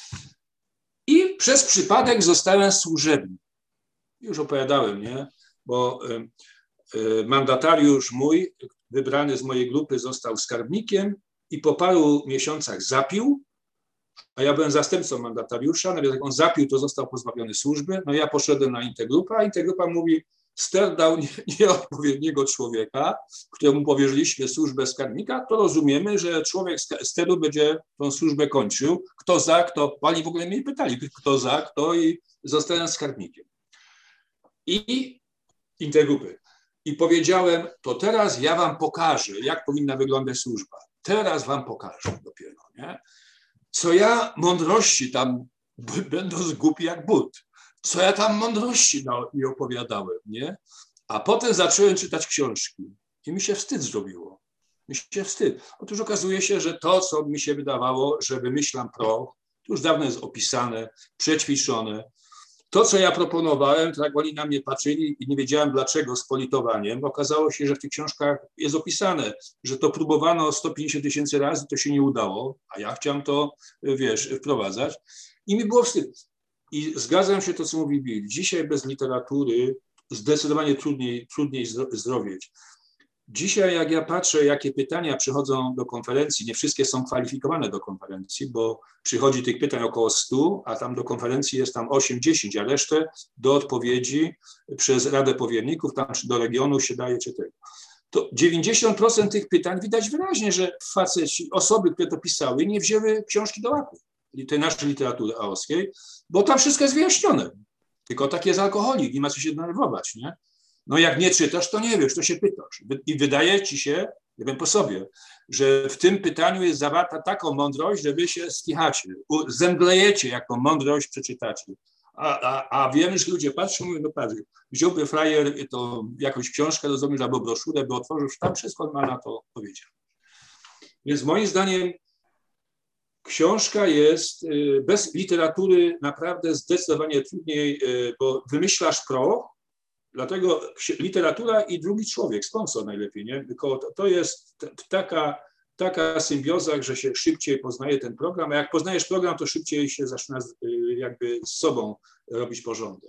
I przez przypadek zostałem służebnym. Już opowiadałem, nie? Bo mandatariusz mój, wybrany z mojej grupy, został skarbnikiem i po paru miesiącach zapił, a ja byłem zastępcą mandatariusza, nawet jak on zapił, to został pozbawiony służby. No ja poszedłem na Intergrupa, a Intergrupa mówi, ster dał nieodpowiedniego człowieka, któremu powierzyliśmy służbę skarbnika, to rozumiemy, że człowiek steru będzie tą służbę kończył. Kto za, kto, oni w ogóle mnie pytali, kto za, kto i zostałem skarbnikiem. I Intergrupy. I powiedziałem, to teraz ja wam pokażę, jak powinna wyglądać służba. Teraz wam pokażę dopiero, nie? Co ja mądrości tam, będąc głupi jak but, co ja tam mądrości nie opowiadałem, nie? A potem zacząłem czytać książki i mi się wstyd zrobiło. Mi się wstyd. Otóż okazuje się, że to, co mi się wydawało, że wymyślam to już dawno jest opisane, przećwiczone. To, co ja proponowałem, to jak oni na mnie patrzyli i nie wiedziałem dlaczego z politowaniem, okazało się, że w tych książkach jest opisane, że to próbowano 150 000 razy, to się nie udało, a ja chciałem to, wiesz, wprowadzać i mi było wstyd. I zgadzam się to, co mówi Bill. Dzisiaj bez literatury zdecydowanie trudniej zdrowieć. Dzisiaj, jak ja patrzę, jakie pytania przychodzą do konferencji, nie wszystkie są kwalifikowane do konferencji, bo przychodzi tych pytań około 100, a tam do konferencji jest tam 8-10, a resztę do odpowiedzi przez Radę Powierników, tam do regionu się daje czy tego. To 90% tych pytań widać wyraźnie, że faceci, osoby, które to pisały, nie wzięły książki do łapu, tej naszej literatury aoskiej, bo tam wszystko jest wyjaśnione. Tylko tak jest alkoholik, nie ma co się denerwować, nie? No jak nie czytasz, to nie wiesz, to się pytasz. I wydaje ci się, nie wiem po sobie, że w tym pytaniu jest zawarta taką mądrość, że wy się skichacie, zemdlejecie, jak tą mądrość przeczytacie. A wiem, że ludzie patrzą, mówią, no patrz, wziąłby frajer to jakąś książkę, to zrobił albo broszurę, by otworzył, tam wszystko ma na to powiedział. Więc moim zdaniem książka jest bez literatury naprawdę zdecydowanie trudniej, bo wymyślasz dlatego literatura i drugi człowiek, sponsor najlepiej, nie? Tylko to jest taka symbioza, że się szybciej poznaje ten program, a jak poznajesz program, to szybciej się zaczyna jakby z sobą robić porządek.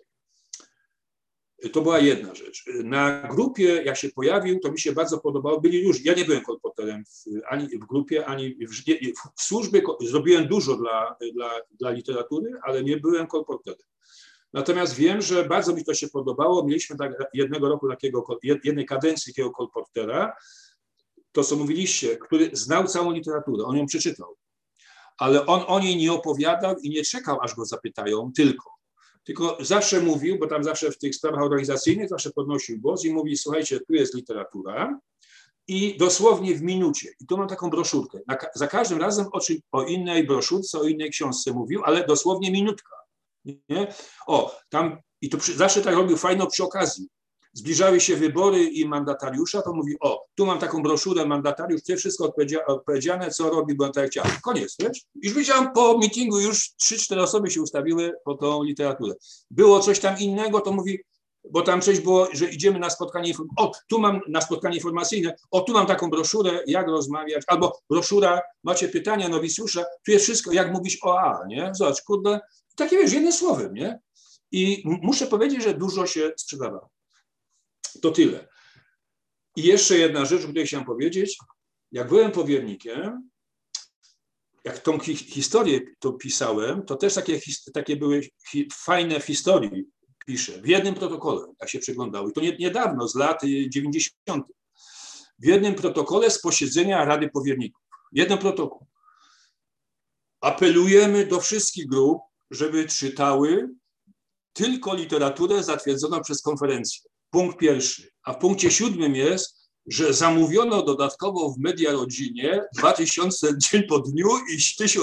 To była jedna rzecz. Na grupie, jak się pojawił, to mi się bardzo podobało, byli już, ja nie byłem kolporterem ani w grupie, ani w służbie, zrobiłem dużo dla literatury, ale nie byłem kolporterem. Natomiast wiem, że bardzo mi to się podobało. Mieliśmy jednego roku jednej kadencji takiego kolportera, to co mówiliście, który znał całą literaturę, on ją przeczytał. Ale on o niej nie opowiadał i nie czekał, aż go zapytają, tylko zawsze mówił, bo tam zawsze w tych sprawach organizacyjnych zawsze podnosił głos i mówi, słuchajcie, tu jest literatura i dosłownie w minucie. I tu mam taką broszurkę. Za każdym razem o innej broszurce, o innej książce mówił, ale dosłownie minutka. Nie? I to zawsze tak robił fajno przy okazji. Zbliżały się wybory i mandatariusza, to mówi, tu mam taką broszurę, mandatariusz, to wszystko odpowiedziane, co robi, bo tak jak chciałem. Koniec, wiesz? Już widziałem po meetingu, już 3-4 osoby się ustawiły po tą literaturę. Było coś tam innego, to mówi, bo tam coś było, że idziemy na spotkanie, tu mam na spotkanie informacyjne, tu mam taką broszurę, jak rozmawiać, albo broszura, macie pytania nowicjusza, tu jest wszystko, jak mówić o A, nie? Zobacz, kurde, takie wiesz, jednym słowem, nie? I muszę powiedzieć, że dużo się sprzedawało. To tyle. I jeszcze jedna rzecz, o której chciałem powiedzieć. Jak byłem powiernikiem, jak tą historię to pisałem, to też takie były fajne w historii, piszę, w jednym protokole, jak się przeglądało. I to niedawno, z lat 90. W jednym protokole z posiedzenia Rady Powierników. Jeden protokół. Apelujemy do wszystkich grup, żeby czytały tylko literaturę zatwierdzoną przez konferencję. Punkt pierwszy. A w punkcie 7 jest, że zamówiono dodatkowo w Media Rodzinie 2000 dzień po dniu i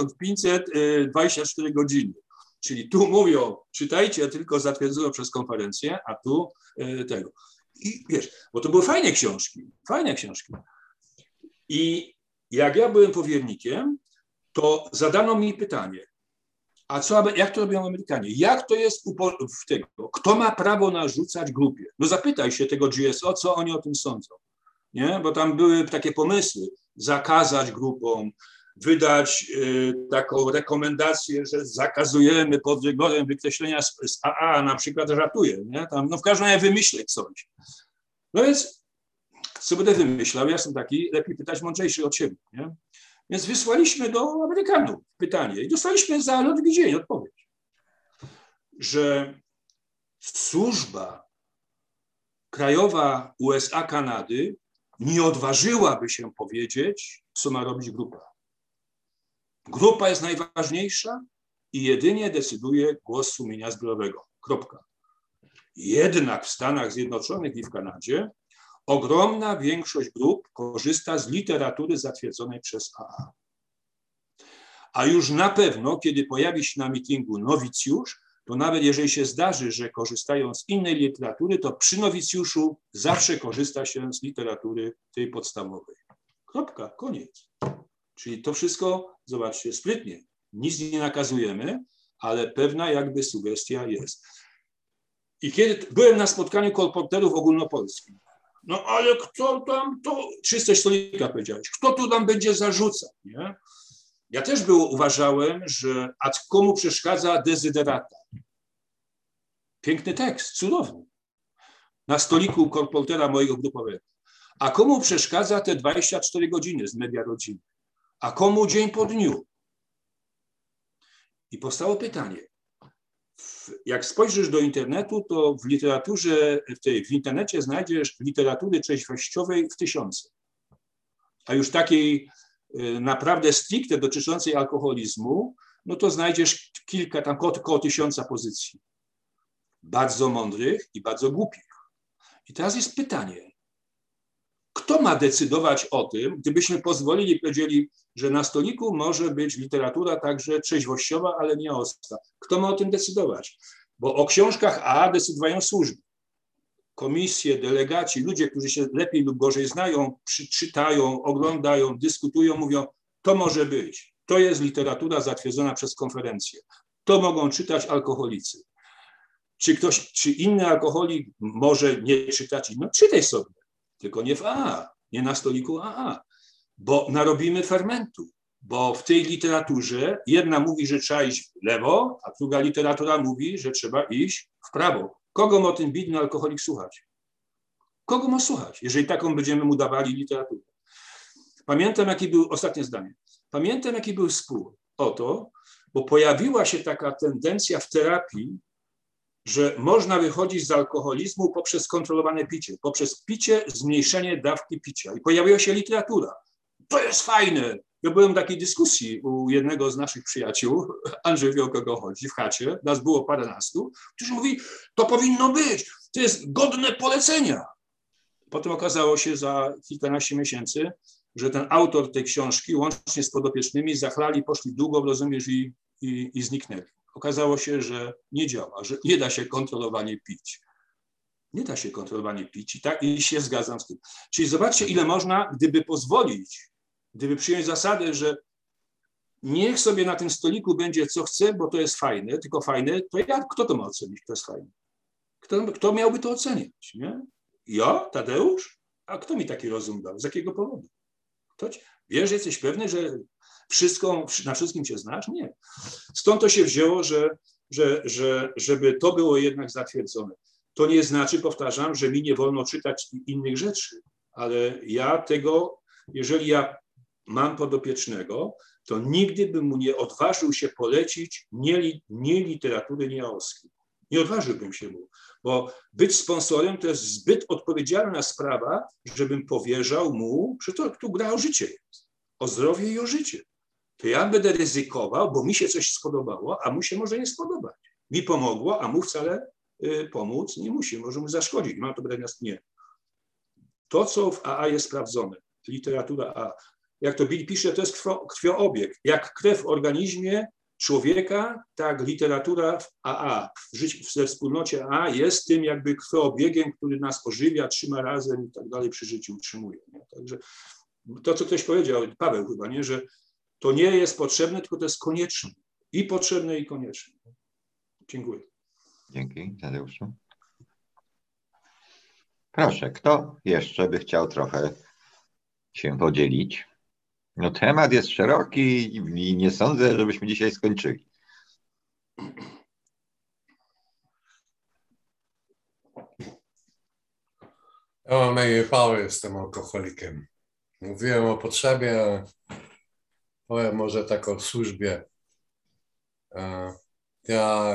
1524 godziny. Czyli tu mówią, czytajcie tylko zatwierdzono przez konferencję, a tu tego. I wiesz, bo to były fajne książki. I jak ja byłem powiernikiem, to zadano mi pytanie, jak to robią Amerykanie? Jak to jest w tego? Kto ma prawo narzucać grupie? No zapytaj się tego GSO, co oni o tym sądzą. Nie? Bo tam były takie pomysły, zakazać grupom, wydać taką rekomendację, że zakazujemy pod rygorem wykreślenia z AA, na przykład żartuję, nie? Tam, no w każdym razie wymyśleć coś. No więc co będę wymyślał? Ja jestem taki, lepiej pytać mądrzejszy od siebie. Nie? Więc wysłaliśmy do Amerykanów pytanie i dostaliśmy za drugi dzień odpowiedź, że służba krajowa USA, Kanady nie odważyłaby się powiedzieć, co ma robić grupa. Grupa jest najważniejsza i jedynie decyduje głos sumienia zbiorowego. Kropka. Jednak w Stanach Zjednoczonych i w Kanadzie ogromna większość grup korzysta z literatury zatwierdzonej przez AA. A już na pewno, kiedy pojawi się na mitingu nowicjusz, to nawet jeżeli się zdarzy, że korzystają z innej literatury, to przy nowicjuszu zawsze korzysta się z literatury tej podstawowej. Kropka, koniec. Czyli to wszystko, zobaczcie, sprytnie. Nic nie nakazujemy, ale pewna jakby sugestia jest. I kiedy byłem na spotkaniu kolporterów ogólnopolskich, no ale kto tam, to 300 stolika powiedziałeś, kto tu nam będzie zarzucał, nie? Ja też uważałem, że a komu przeszkadza dezyderata. Piękny tekst, cudowny. Na stoliku kolportera mojego grupowego. A komu przeszkadza te 24 godziny z Media Rodziny? A komu dzień po dniu? I powstało pytanie. Jak spojrzysz do internetu, to w literaturze, w internecie znajdziesz literatury trzeźwościowej w 1000. A już takiej naprawdę stricte dotyczącej alkoholizmu, no to znajdziesz kilka, tam około 1000 pozycji. Bardzo mądrych i bardzo głupich. I teraz jest pytanie. Kto ma decydować o tym, gdybyśmy pozwolili, powiedzieli, że na stoliku może być literatura także trzeźwościowa, ale nie ostra. Kto ma o tym decydować? Bo o książkach AA decydują służby. Komisje, delegaci, ludzie, którzy się lepiej lub gorzej znają, czytają, oglądają, dyskutują, mówią, to może być. To jest literatura zatwierdzona przez konferencję. To mogą czytać alkoholicy. Czy inny alkoholik może nie czytać? No czytaj sobie. Tylko nie w AA, nie na stoliku AA, bo narobimy fermentu, bo w tej literaturze jedna mówi, że trzeba iść w lewo, a druga literatura mówi, że trzeba iść w prawo. Kogo ma o tym biedny alkoholik słuchać? Kogo ma słuchać, jeżeli taką będziemy mu dawali literaturę? Pamiętam, ostatnie zdanie, pamiętam, jaki był spór o to, bo pojawiła się taka tendencja w terapii że można wychodzić z alkoholizmu poprzez kontrolowane picie, poprzez picie, zmniejszenie dawki picia. I pojawiła się literatura. To jest fajne. Ja byłem w takiej dyskusji u jednego z naszych przyjaciół, Andrzej wie, o kogo chodzi, w chacie, nas było paręnastu, którzy mówili, to powinno być, to jest godne polecenia. Potem okazało się za kilkanaście miesięcy, że ten autor tej książki, łącznie z podopiecznymi, zachlali, poszli długo, rozumiesz, i zniknęli. Okazało się, że nie działa, że nie da się kontrolowanie pić. Nie da się kontrolowanie pić i się zgadzam z tym. Czyli zobaczcie, ile można, gdyby pozwolić, gdyby przyjąć zasadę, że niech sobie na tym stoliku będzie co chce, bo to jest fajne, tylko fajne, to kto to ma ocenić, kto jest fajny? Kto miałby to oceniać? Nie? Ja, Tadeusz? A kto mi taki rozum dał? Z jakiego powodu? Wiesz, że jesteś pewny, że na wszystkim się znasz? Nie. Stąd to się wzięło, żeby to było jednak zatwierdzone. To nie znaczy, powtarzam, że mi nie wolno czytać innych rzeczy, ale jeżeli ja mam podopiecznego, to nigdy bym mu nie odważył się polecić nie literatury nieaowskiej. Nie odważyłbym się mu, bo być sponsorem to jest zbyt odpowiedzialna sprawa, żebym powierzał mu, że to tu gra o życie jest, o zdrowie i o życie. To ja będę ryzykował, bo mi się coś spodobało, a mu się może nie spodobać. Mi pomogło, a mu wcale pomóc nie musi, może mu zaszkodzić. Ma to nie. To, co w AA jest sprawdzone, literatura AA, jak to Bill pisze, to jest krwioobieg. Jak krew w organizmie człowieka, tak literatura w AA, we wspólnocie AA jest tym jakby krwiobiegiem, który nas ożywia, trzyma razem i tak dalej, przy życiu utrzymuje. Nie? Także to, co ktoś powiedział, Paweł chyba, nie, że to nie jest potrzebne, tylko to jest konieczne. I potrzebne, i konieczne. Dziękuję. Dzięki, Tadeuszu. Proszę, kto jeszcze by chciał trochę się podzielić? No temat jest szeroki i nie sądzę, żebyśmy dzisiaj skończyli. Ja mam na imię Paweł, jestem alkoholikiem. Mówiłem o potrzebie, a powiem może tak o służbie. Ja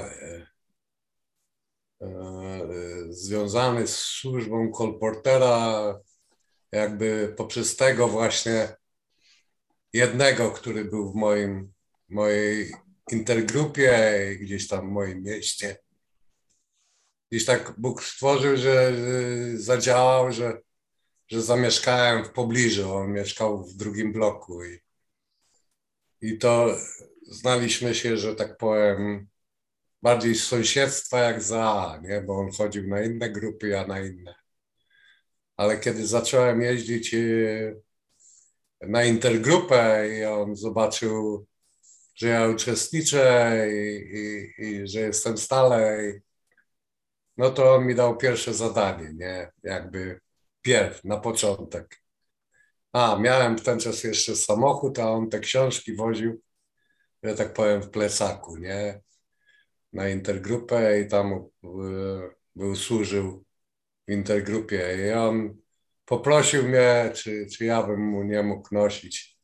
związany z służbą kolportera jakby poprzez tego właśnie jednego, który był w mojej intergrupie, gdzieś tam w moim mieście. Gdzieś tak Bóg stworzył, że zadziałał, że zamieszkałem w pobliżu. On mieszkał w drugim bloku i to znaliśmy się, że tak powiem, bardziej z sąsiedztwa jak za, nie? Bo on chodził na inne grupy, ja na inne. Ale kiedy zacząłem jeździć na intergrupę i on zobaczył, że ja uczestniczę i że jestem stale, no to on mi dał pierwsze zadanie, nie? Jakby na początek. Miałem w ten czas jeszcze samochód, a on te książki woził, że tak powiem, w plecaku, nie? Na intergrupę i tam służył w intergrupie. I on poprosił mnie, czy ja bym mu nie mógł nosić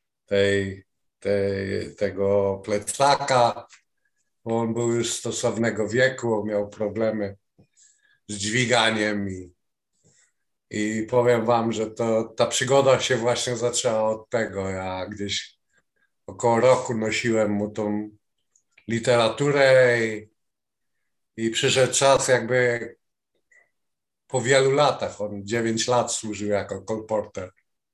tego plecaka, bo on był już stosownego wieku, miał problemy z dźwiganiem i powiem wam, że ta przygoda się właśnie zaczęła od tego. Ja gdzieś około roku nosiłem mu tą literaturę i przyszedł czas jakby po wielu latach. On 9 lat służył jako kolporter.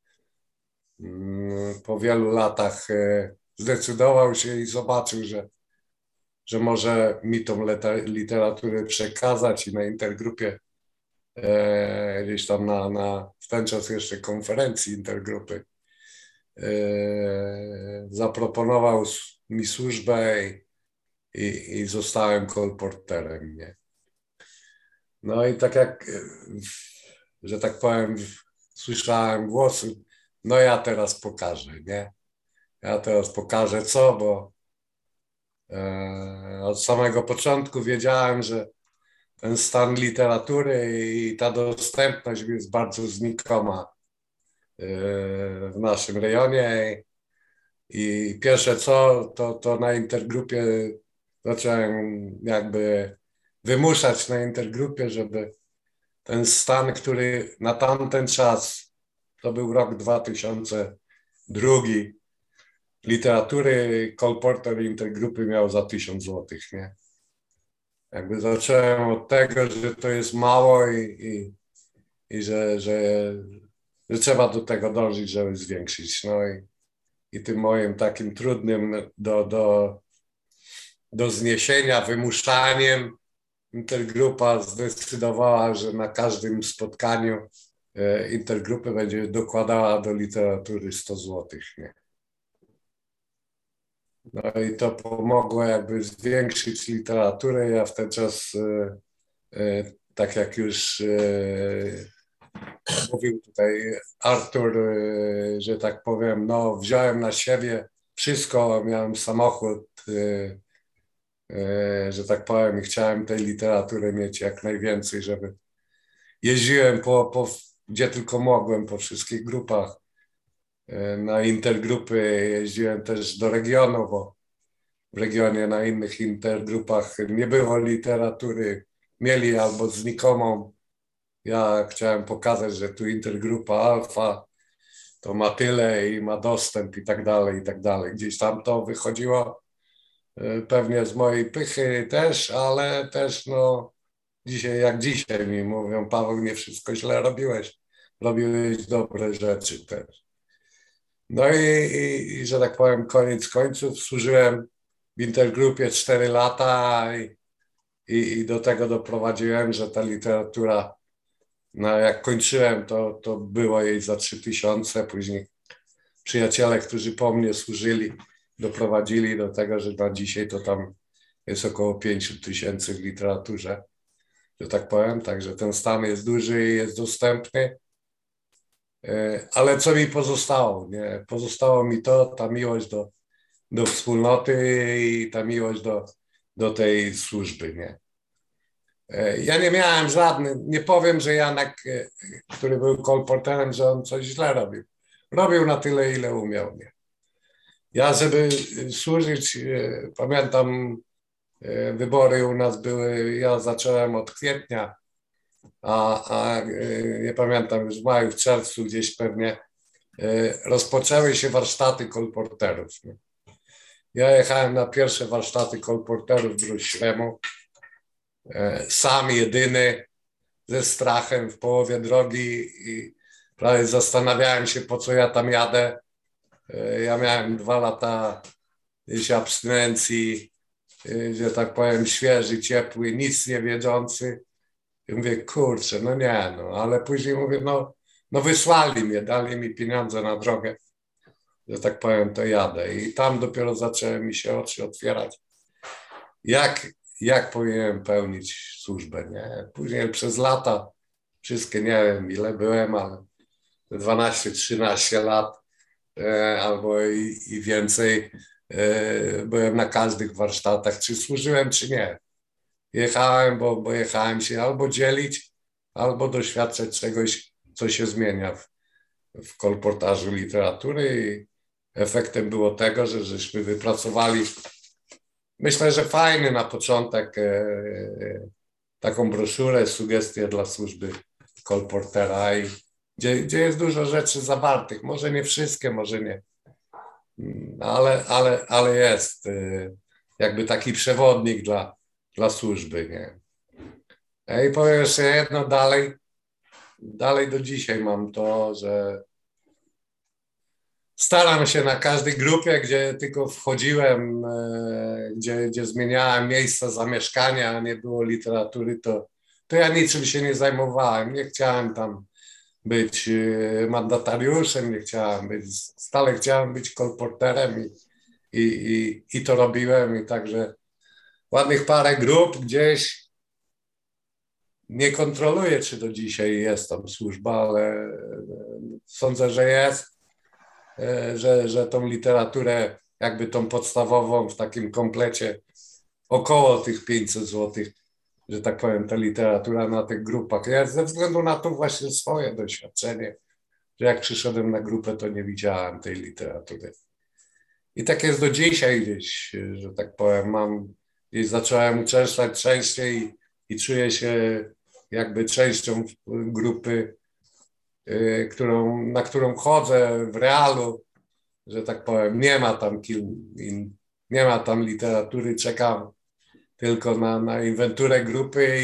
Po wielu latach zdecydował się i zobaczył, że może mi tą literaturę przekazać i na intergrupie gdzieś tam w ten czas jeszcze konferencji intergrupy zaproponował mi służbę i zostałem kolporterem, nie? No i tak jak, że tak powiem, słyszałem głosy, no ja teraz pokażę, nie? Ja teraz pokażę co, bo od samego początku wiedziałem, że ten stan literatury i ta dostępność jest bardzo znikoma w naszym rejonie i pierwsze co, to na intergrupie zacząłem jakby wymuszać na intergrupie, żeby ten stan, który na tamten czas, to był rok 2002, literatury kolporter intergrupy miał za 1000 złotych, nie? Jakby zacząłem od tego, że to jest mało i że trzeba do tego dążyć, żeby zwiększyć. No i tym moim takim trudnym do zniesienia wymuszaniem intergrupa zdecydowała, że na każdym spotkaniu intergrupy będzie dokładała do literatury 100 złotych, nie? No i to pomogło jakby zwiększyć literaturę. Ja w ten czas, tak jak już mówił tutaj Artur, że tak powiem, no wziąłem na siebie wszystko, miałem samochód, że tak powiem, i chciałem tej literatury mieć jak najwięcej, żeby jeździłem gdzie tylko mogłem, po wszystkich grupach. Na intergrupy jeździłem też do regionu, bo w regionie na innych intergrupach nie było literatury, mieli albo znikomą. Ja chciałem pokazać, że tu intergrupa alfa to ma tyle i ma dostęp i tak dalej, i tak dalej. Gdzieś tam to wychodziło pewnie z mojej pychy też, ale też no dzisiaj, jak dzisiaj mi mówią, Paweł, nie wszystko źle robiłeś dobre rzeczy też. No i że tak powiem, koniec końców służyłem w intergrupie 4 lata i do tego doprowadziłem, że ta literatura, no jak kończyłem, to było jej za 3000, później przyjaciele, którzy po mnie służyli, doprowadzili do tego, że na dzisiaj to tam jest około 5000 w literaturze, że tak powiem, także ten stan jest duży i jest dostępny. Ale co mi pozostało? Nie? Pozostało mi ta miłość do wspólnoty i ta miłość do tej służby. Nie? Ja nie miałem nie powiem, że Janek, który był kolporterem, że on coś źle robił. Robił na tyle, ile umiał. Nie? Ja, żeby służyć, pamiętam, wybory u nas były, ja zacząłem od kwietnia, a nie pamiętam, już w maju, w czerwcu gdzieś pewnie rozpoczęły się warsztaty kolporterów. Nie? Ja jechałem na pierwsze warsztaty kolporterów w Śremu, sam, jedyny, ze strachem w połowie drogi i prawie zastanawiałem się, po co ja tam jadę. Ja miałem 2 lata gdzieś abstynencji, że tak powiem, świeży, ciepły, nic nie wiedzący. I mówię, kurczę, no nie, no, ale później mówię, no wysłali mnie, dali mi pieniądze na drogę, że tak powiem, to jadę. I tam dopiero zaczęły mi się oczy otwierać, jak powinienem pełnić służbę, nie? Później przez lata, wszystkie, nie wiem ile byłem, ale 12-13 lat albo i więcej, byłem na każdych warsztatach, czy służyłem, czy nie. Jechałem, bo jechałem się albo dzielić, albo doświadczać czegoś, co się zmienia w kolportażu literatury i efektem było tego, że żeśmy wypracowali, myślę, że fajny na początek, taką broszurę, sugestie dla służby kolportera, gdzie jest dużo rzeczy zawartych, może nie wszystkie, może nie, ale jest jakby taki przewodnik dla służby, nie? I powiem jeszcze jedno, dalej do dzisiaj mam to, że staram się na każdej grupie, gdzie tylko wchodziłem, gdzie zmieniałem miejsca zamieszkania, nie było literatury, to ja niczym się nie zajmowałem. Nie chciałem tam być mandatariuszem, nie chciałem być, stale chciałem być kolporterem i to robiłem. I także ładnych parę grup gdzieś, nie kontroluję, czy do dzisiaj jest tam służba, ale sądzę, że jest, że tą literaturę jakby tą podstawową w takim komplecie około tych 500 złotych, że tak powiem, ta literatura na tych grupach. Ja ze względu na to właśnie swoje doświadczenie, że jak przyszedłem na grupę, to nie widziałem tej literatury. I tak jest do dzisiaj gdzieś, że tak powiem, gdzieś zacząłem uczęszczać częściej i czuję się jakby częścią grupy, na którą chodzę w realu, że tak powiem, nie ma tam literatury, czekam tylko na inwenturę grupy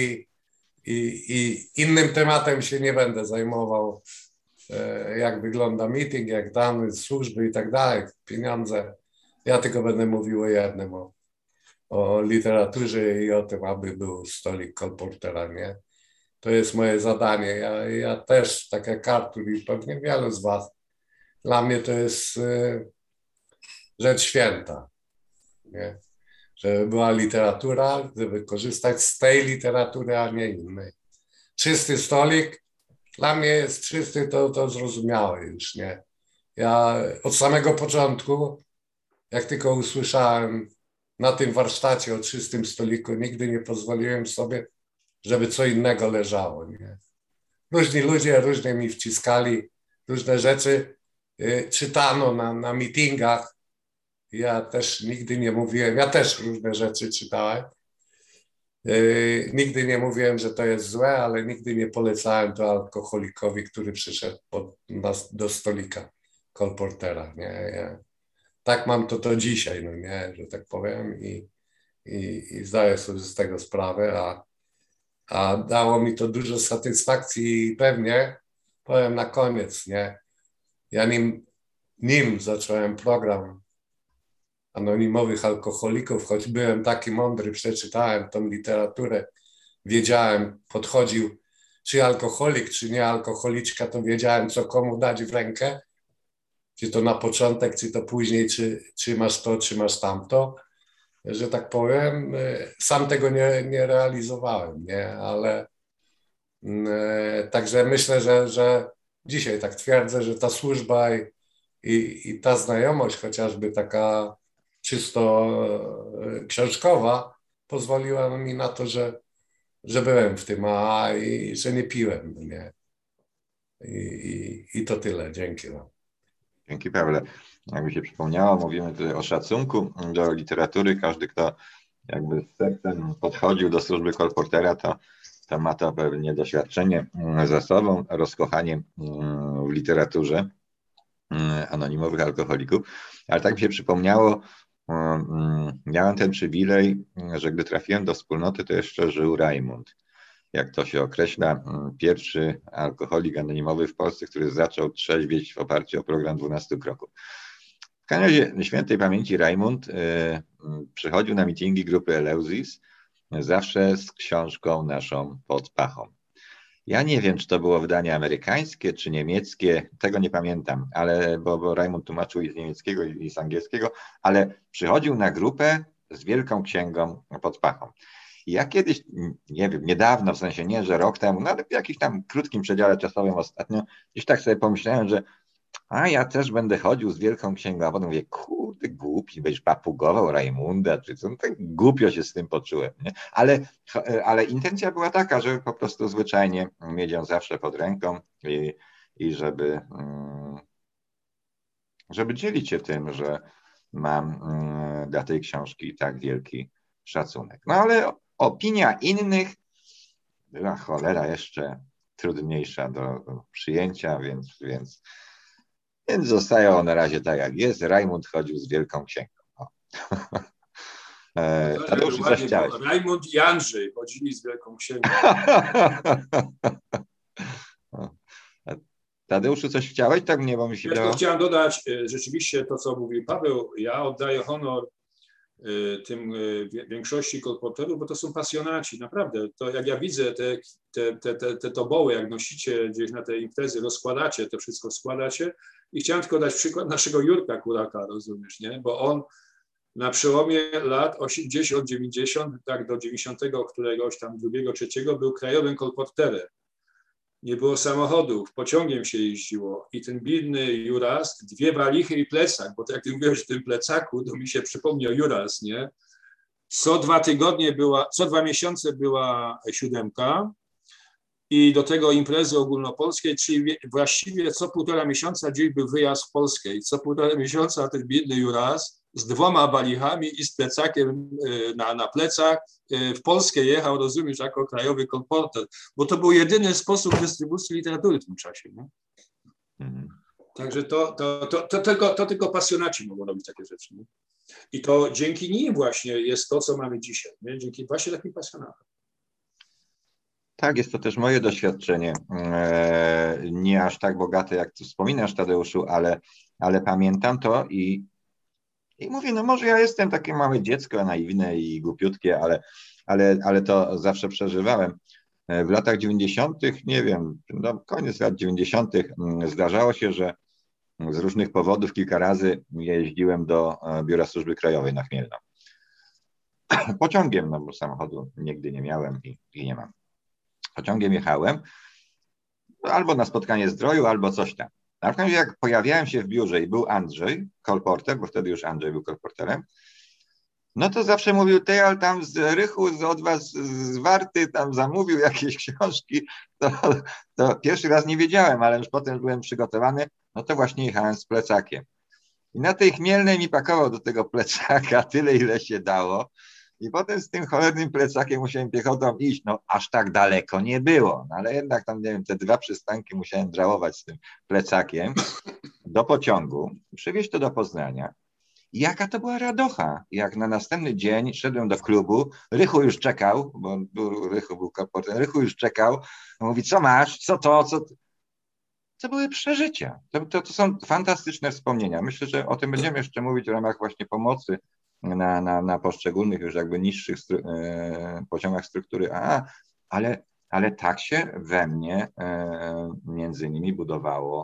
i innym tematem się nie będę zajmował, jak wygląda meeting, jak dane służby i tak dalej, pieniądze. Ja tylko będę mówił o jednym, o literaturze i o tym, aby był stolik kolportera, nie? To jest moje zadanie. Ja też, tak jak Artur i pewnie wielu z was, dla mnie to jest rzecz święta, nie? Żeby była literatura, żeby korzystać z tej literatury, a nie innej. Czysty stolik, dla mnie jest czysty, to zrozumiałe już, nie? Ja od samego początku, jak tylko usłyszałem na tym warsztacie o czystym stoliku, nigdy nie pozwoliłem sobie, żeby co innego leżało, nie? Różni ludzie różnie mi wciskali, różne rzeczy czytano na meetingach. Ja też nigdy nie mówiłem, ja też różne rzeczy czytałem. Nigdy nie mówiłem, że to jest złe, ale nigdy nie polecałem to alkoholikowi, który przyszedł do stolika kolportera, nie? Tak mam to do dzisiaj, no nie, że tak powiem i zdaję sobie z tego sprawę, a dało mi to dużo satysfakcji i pewnie, powiem na koniec, nie, ja nim zacząłem program anonimowych alkoholików, choć byłem taki mądry, przeczytałem tą literaturę, wiedziałem, podchodził, czy alkoholik, czy nie alkoholiczka, to wiedziałem, co komu dać w rękę, czy to na początek, czy to później, czy masz to, czy masz tamto, że tak powiem. Sam tego nie realizowałem, nie, ale także myślę, że dzisiaj tak twierdzę, że ta służba i ta znajomość, chociażby taka czysto książkowa, pozwoliła mi na to, że byłem w tym, i że nie piłem, nie. I to tyle. Dzięki wam. Dzięki, Pawle. Jak mi się przypomniało, mówimy tutaj o szacunku do literatury. Każdy, kto jakby z sercem podchodził do służby kolportera, to ma to pewnie doświadczenie za sobą, rozkochanie w literaturze anonimowych alkoholików. Ale tak mi się przypomniało, miałem ten przywilej, że gdy trafiłem do wspólnoty, to jeszcze żył Rajmund. Jak to się określa, pierwszy alkoholik anonimowy w Polsce, który zaczął trzeźwieć w oparciu o program 12 kroków. W każdym razie świętej pamięci Rajmund przychodził na mityngi grupy Eleusis zawsze z książką naszą pod pachą. Ja nie wiem, czy to było wydanie amerykańskie, czy niemieckie, tego nie pamiętam, ale bo Rajmund tłumaczył i z niemieckiego, i z angielskiego, ale przychodził na grupę z wielką księgą pod pachą. Ja kiedyś, nie wiem, niedawno, w sensie nie, że rok temu, no ale w jakimś tam krótkim przedziale czasowym ostatnio, gdzieś tak sobie pomyślałem, że ja też będę chodził z wielką księgą, a potem mówię, kurde, głupi, będziesz papugował Rajmunda, czy co, no tak głupio się z tym poczułem, nie? Ale intencja była taka, żeby po prostu zwyczajnie mieć ją zawsze pod ręką i żeby dzielić się tym, że mam dla tej książki tak wielki szacunek. No ale opinia innych była cholera jeszcze trudniejsza do przyjęcia, więc zostają na razie tak jak jest. Rajmund chodził z wielką księgą. Tadeuszu, coś chciałeś? Rajmund i Andrzej chodzili z wielką księgą. Tadeuszu, coś chciałeś? Tak mnie, bo mi się ja chciałem dodać rzeczywiście to, co mówił Paweł. Ja oddaję honor tym większości kolporterów, bo to są pasjonaci, naprawdę. To jak ja widzę te toboły, jak nosicie gdzieś na te imprezy, rozkładacie, to wszystko składacie. I chciałem tylko dać przykład naszego Jurka Kuraka, rozumiesz, nie? Bo on na przełomie lat 80, 90, tak do 90 któregoś tam drugiego, trzeciego był krajowym kolporterem. Nie było samochodów, pociągiem się jeździło i ten biedny Juras, 2 walichy i plecak, bo tak jak ty mówiłeś o tym plecaku, to mi się przypomniał Juras, nie? Co 2 miesiące była 7 i do tego imprezy ogólnopolskiej, czyli właściwie co 1,5 miesiąca gdzieś był wyjazd w Polskę i co 1,5 miesiąca ten biedny Juras z 2 balichami i z plecakiem na plecach w Polskę jechał, rozumiesz, jako krajowy kolporter, bo to był jedyny sposób dystrybucji literatury w tym czasie. Nie? Także to tylko pasjonaci mogą robić takie rzeczy. Nie? I to dzięki nim właśnie jest to, co mamy dzisiaj. Nie? Dzięki właśnie takim pasjonatom. Tak, jest to też moje doświadczenie. Nie aż tak bogate, jak tu wspominasz, Tadeuszu, ale pamiętam to i mówię, no może ja jestem takie małe dziecko, naiwne i głupiutkie, ale to zawsze przeżywałem. W latach 90., nie wiem, no koniec lat 90. zdarzało się, że z różnych powodów kilka razy jeździłem do Biura Służby Krajowej na Chmielną. Pociągiem, no bo samochodu nigdy nie miałem i nie mam. Pociągiem jechałem, albo na spotkanie zdroju, albo coś tam. Na przykład jak pojawiałem się w biurze i był Andrzej, kolporter, bo wtedy już Andrzej był kolporterem, no to zawsze mówił, ale tam z Rychu, od was z Warty tam zamówił jakieś książki, to pierwszy raz nie wiedziałem, ale już potem byłem przygotowany, no to właśnie jechałem z plecakiem. I na tej Chmielnej mi pakował do tego plecaka tyle, ile się dało. I potem z tym cholernym plecakiem musiałem piechotą iść. No aż tak daleko nie było, no, ale jednak tam, nie wiem, te 2 przystanki musiałem żałować z tym plecakiem do pociągu, przywieźć to do Poznania. I jaka to była radocha, jak na następny dzień szedłem do klubu, Rychu już czekał, bo Rychu był kolporterem, Rychu już czekał, mówi, co masz, co to, to były przeżycia. To są fantastyczne wspomnienia. Myślę, że o tym będziemy jeszcze mówić w ramach właśnie pomocy na poszczególnych już jakby niższych poziomach struktury AA, ale tak się we mnie między innymi budowało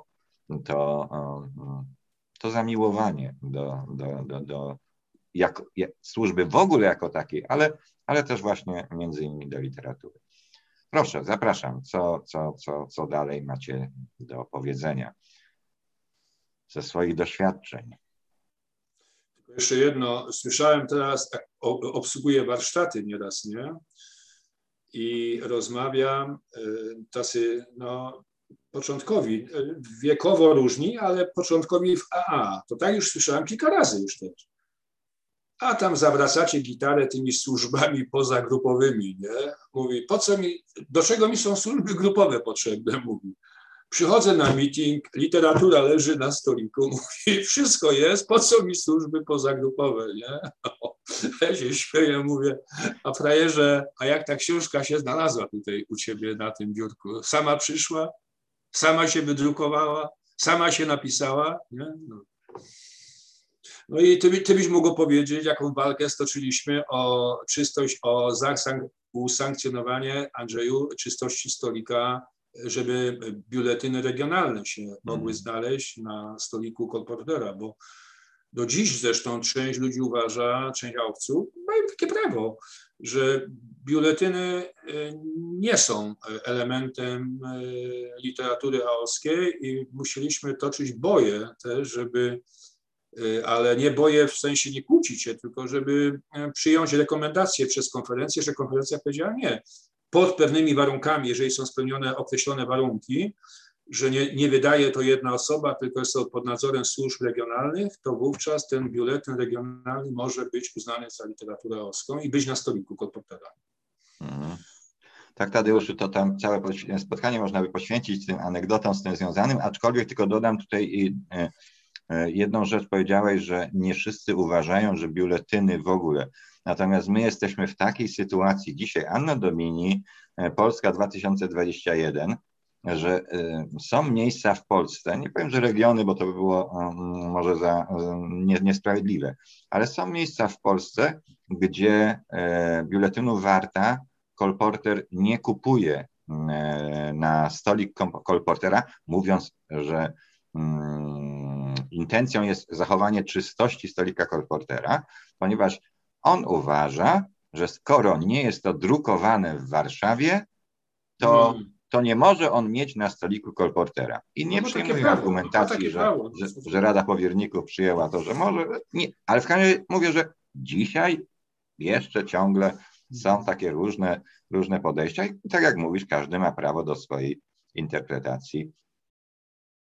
to zamiłowanie do służby w ogóle jako takiej, ale też właśnie między innymi do literatury. Proszę, zapraszam, co dalej macie do powiedzenia ze swoich doświadczeń. Jeszcze jedno, słyszałem teraz, obsługuję warsztaty nieraz, nie? I rozmawiam, tacy, no, początkowi, wiekowo różni, ale początkowi w AA. To tak już słyszałem kilka razy już też. A tam zawracacie gitarę tymi służbami pozagrupowymi, nie? Mówi, do czego mi są służby grupowe potrzebne, mówi. Przychodzę na meeting, literatura leży na stoliku, mówi, wszystko jest, po co mi służby pozagrupowe, nie? Ja się śmieję, mówię, a frajerze, a jak ta książka się znalazła tutaj u ciebie na tym biurku? Sama przyszła? Sama się wydrukowała? Sama się napisała? Nie? No i ty byś mógł powiedzieć, jaką walkę stoczyliśmy o czystość, o usankcjonowanie, Andrzeju, czystości stolika, żeby biuletyny regionalne się mogły znaleźć na stoliku kolportera, bo do dziś zresztą część ludzi uważa, część aukców, mają takie prawo, że biuletyny nie są elementem literatury aowskiej i musieliśmy toczyć boje też, żeby, ale nie boje w sensie nie kłócić się, tylko żeby przyjąć rekomendacje przez konferencję, że konferencja powiedziała nie. Pod pewnymi warunkami, jeżeli są spełnione określone warunki, że nie wydaje to jedna osoba, tylko jest to pod nadzorem służb regionalnych, to wówczas ten biuletyn regionalny może być uznany za literaturę aowską i być na stoliku kolportera. Tak, Tadeuszu, to tam całe spotkanie można by poświęcić tym anegdotom z tym związanym, aczkolwiek tylko dodam tutaj jedną rzecz. Powiedziałeś, że nie wszyscy uważają, że biuletyny w ogóle. Natomiast my jesteśmy w takiej sytuacji dzisiaj, Anno Domini, Polska 2021, że są miejsca w Polsce, nie powiem, że regiony, bo to by było może niesprawiedliwe, ale są miejsca w Polsce, gdzie biuletynu Warta kolporter nie kupuje na stolik kolportera, mówiąc, że intencją jest zachowanie czystości stolika kolportera, ponieważ on uważa, że skoro nie jest to drukowane w Warszawie, to nie może on mieć na stoliku kolportera. I nie przyjmuję argumentacji, że Rada Powierników przyjęła to, że może. Nie, ale w każdym razie mówię, że dzisiaj jeszcze ciągle są takie różne podejścia i tak jak mówisz, każdy ma prawo do swojej interpretacji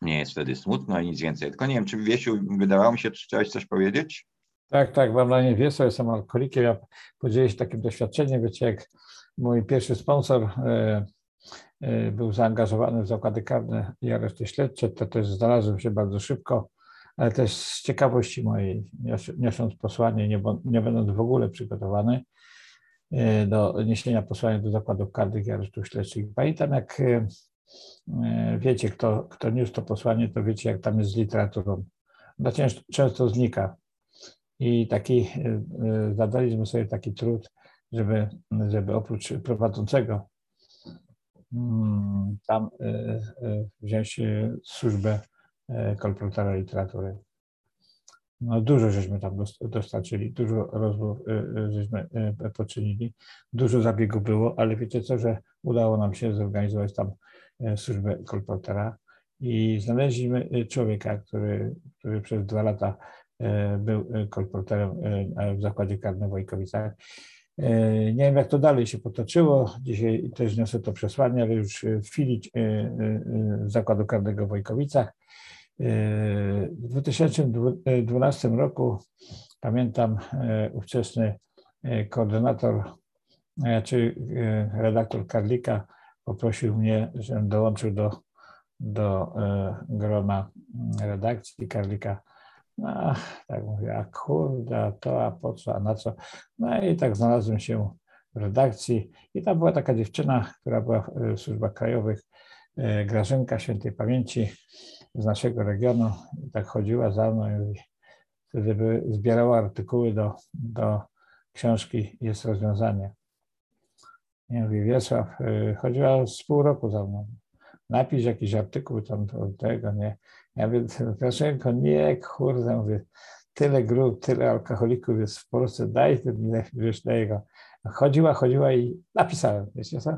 Nie jest wtedy smutno i nic więcej. Tylko nie wiem, czy Wiesiu, wydawało mi się, czy chciałeś coś powiedzieć? Tak, mam na nie wiedzę, jestem alkoholikiem. Ja podzielę się takim doświadczeniem. Wiecie, jak mój pierwszy sponsor był zaangażowany w zakłady karne i areszty śledcze, to też znalazłem się bardzo szybko, ale też z ciekawości mojej, niosąc posłanie, nie będąc w ogóle przygotowany do niesienia posłania do zakładów karnych i aresztów śledczych. Pamiętam, jak wiecie, kto niósł to posłanie, to wiecie, jak tam jest z literaturą. Ona często znika. I zadaliśmy sobie taki trud, żeby oprócz prowadzącego tam wziąć służbę kolportera literatury. No, dużo żeśmy tam dostarczyli, dużo rozmów żeśmy poczynili, dużo zabiegów było, ale wiecie co, że udało nam się zorganizować tam służbę kolportera i znaleźliśmy człowieka, który przez 2 lata był kolporterem w zakładzie karnym w Wojkowicach. Nie wiem, jak to dalej się potoczyło. Dzisiaj też niosę to przesłanie, ale już w filii zakładu karnego w Wojkowicach. W 2012 roku, pamiętam, ówczesny koordynator, czy redaktor Karlika poprosił mnie, żebym dołączył do grona redakcji Karlika. No, tak mówię, a kurde, a po co, a na co? No i tak znalazłem się w redakcji i tam była taka dziewczyna, która była w służbach krajowych, Grażynka świętej pamięci z naszego regionu. I tak chodziła za mną i wtedy zbierała artykuły do książki Jest rozwiązanie. Ja mówię, Wiesław, chodziła z pół roku za mną. Napisz jakiś artykuł tam do tego, nie? Ja mówię, Grażynko, nie, kurde, mówię, tyle grup, tyle alkoholików jest w Polsce, daj ten wiesz tego. Chodziła i napisałem, wiecie co?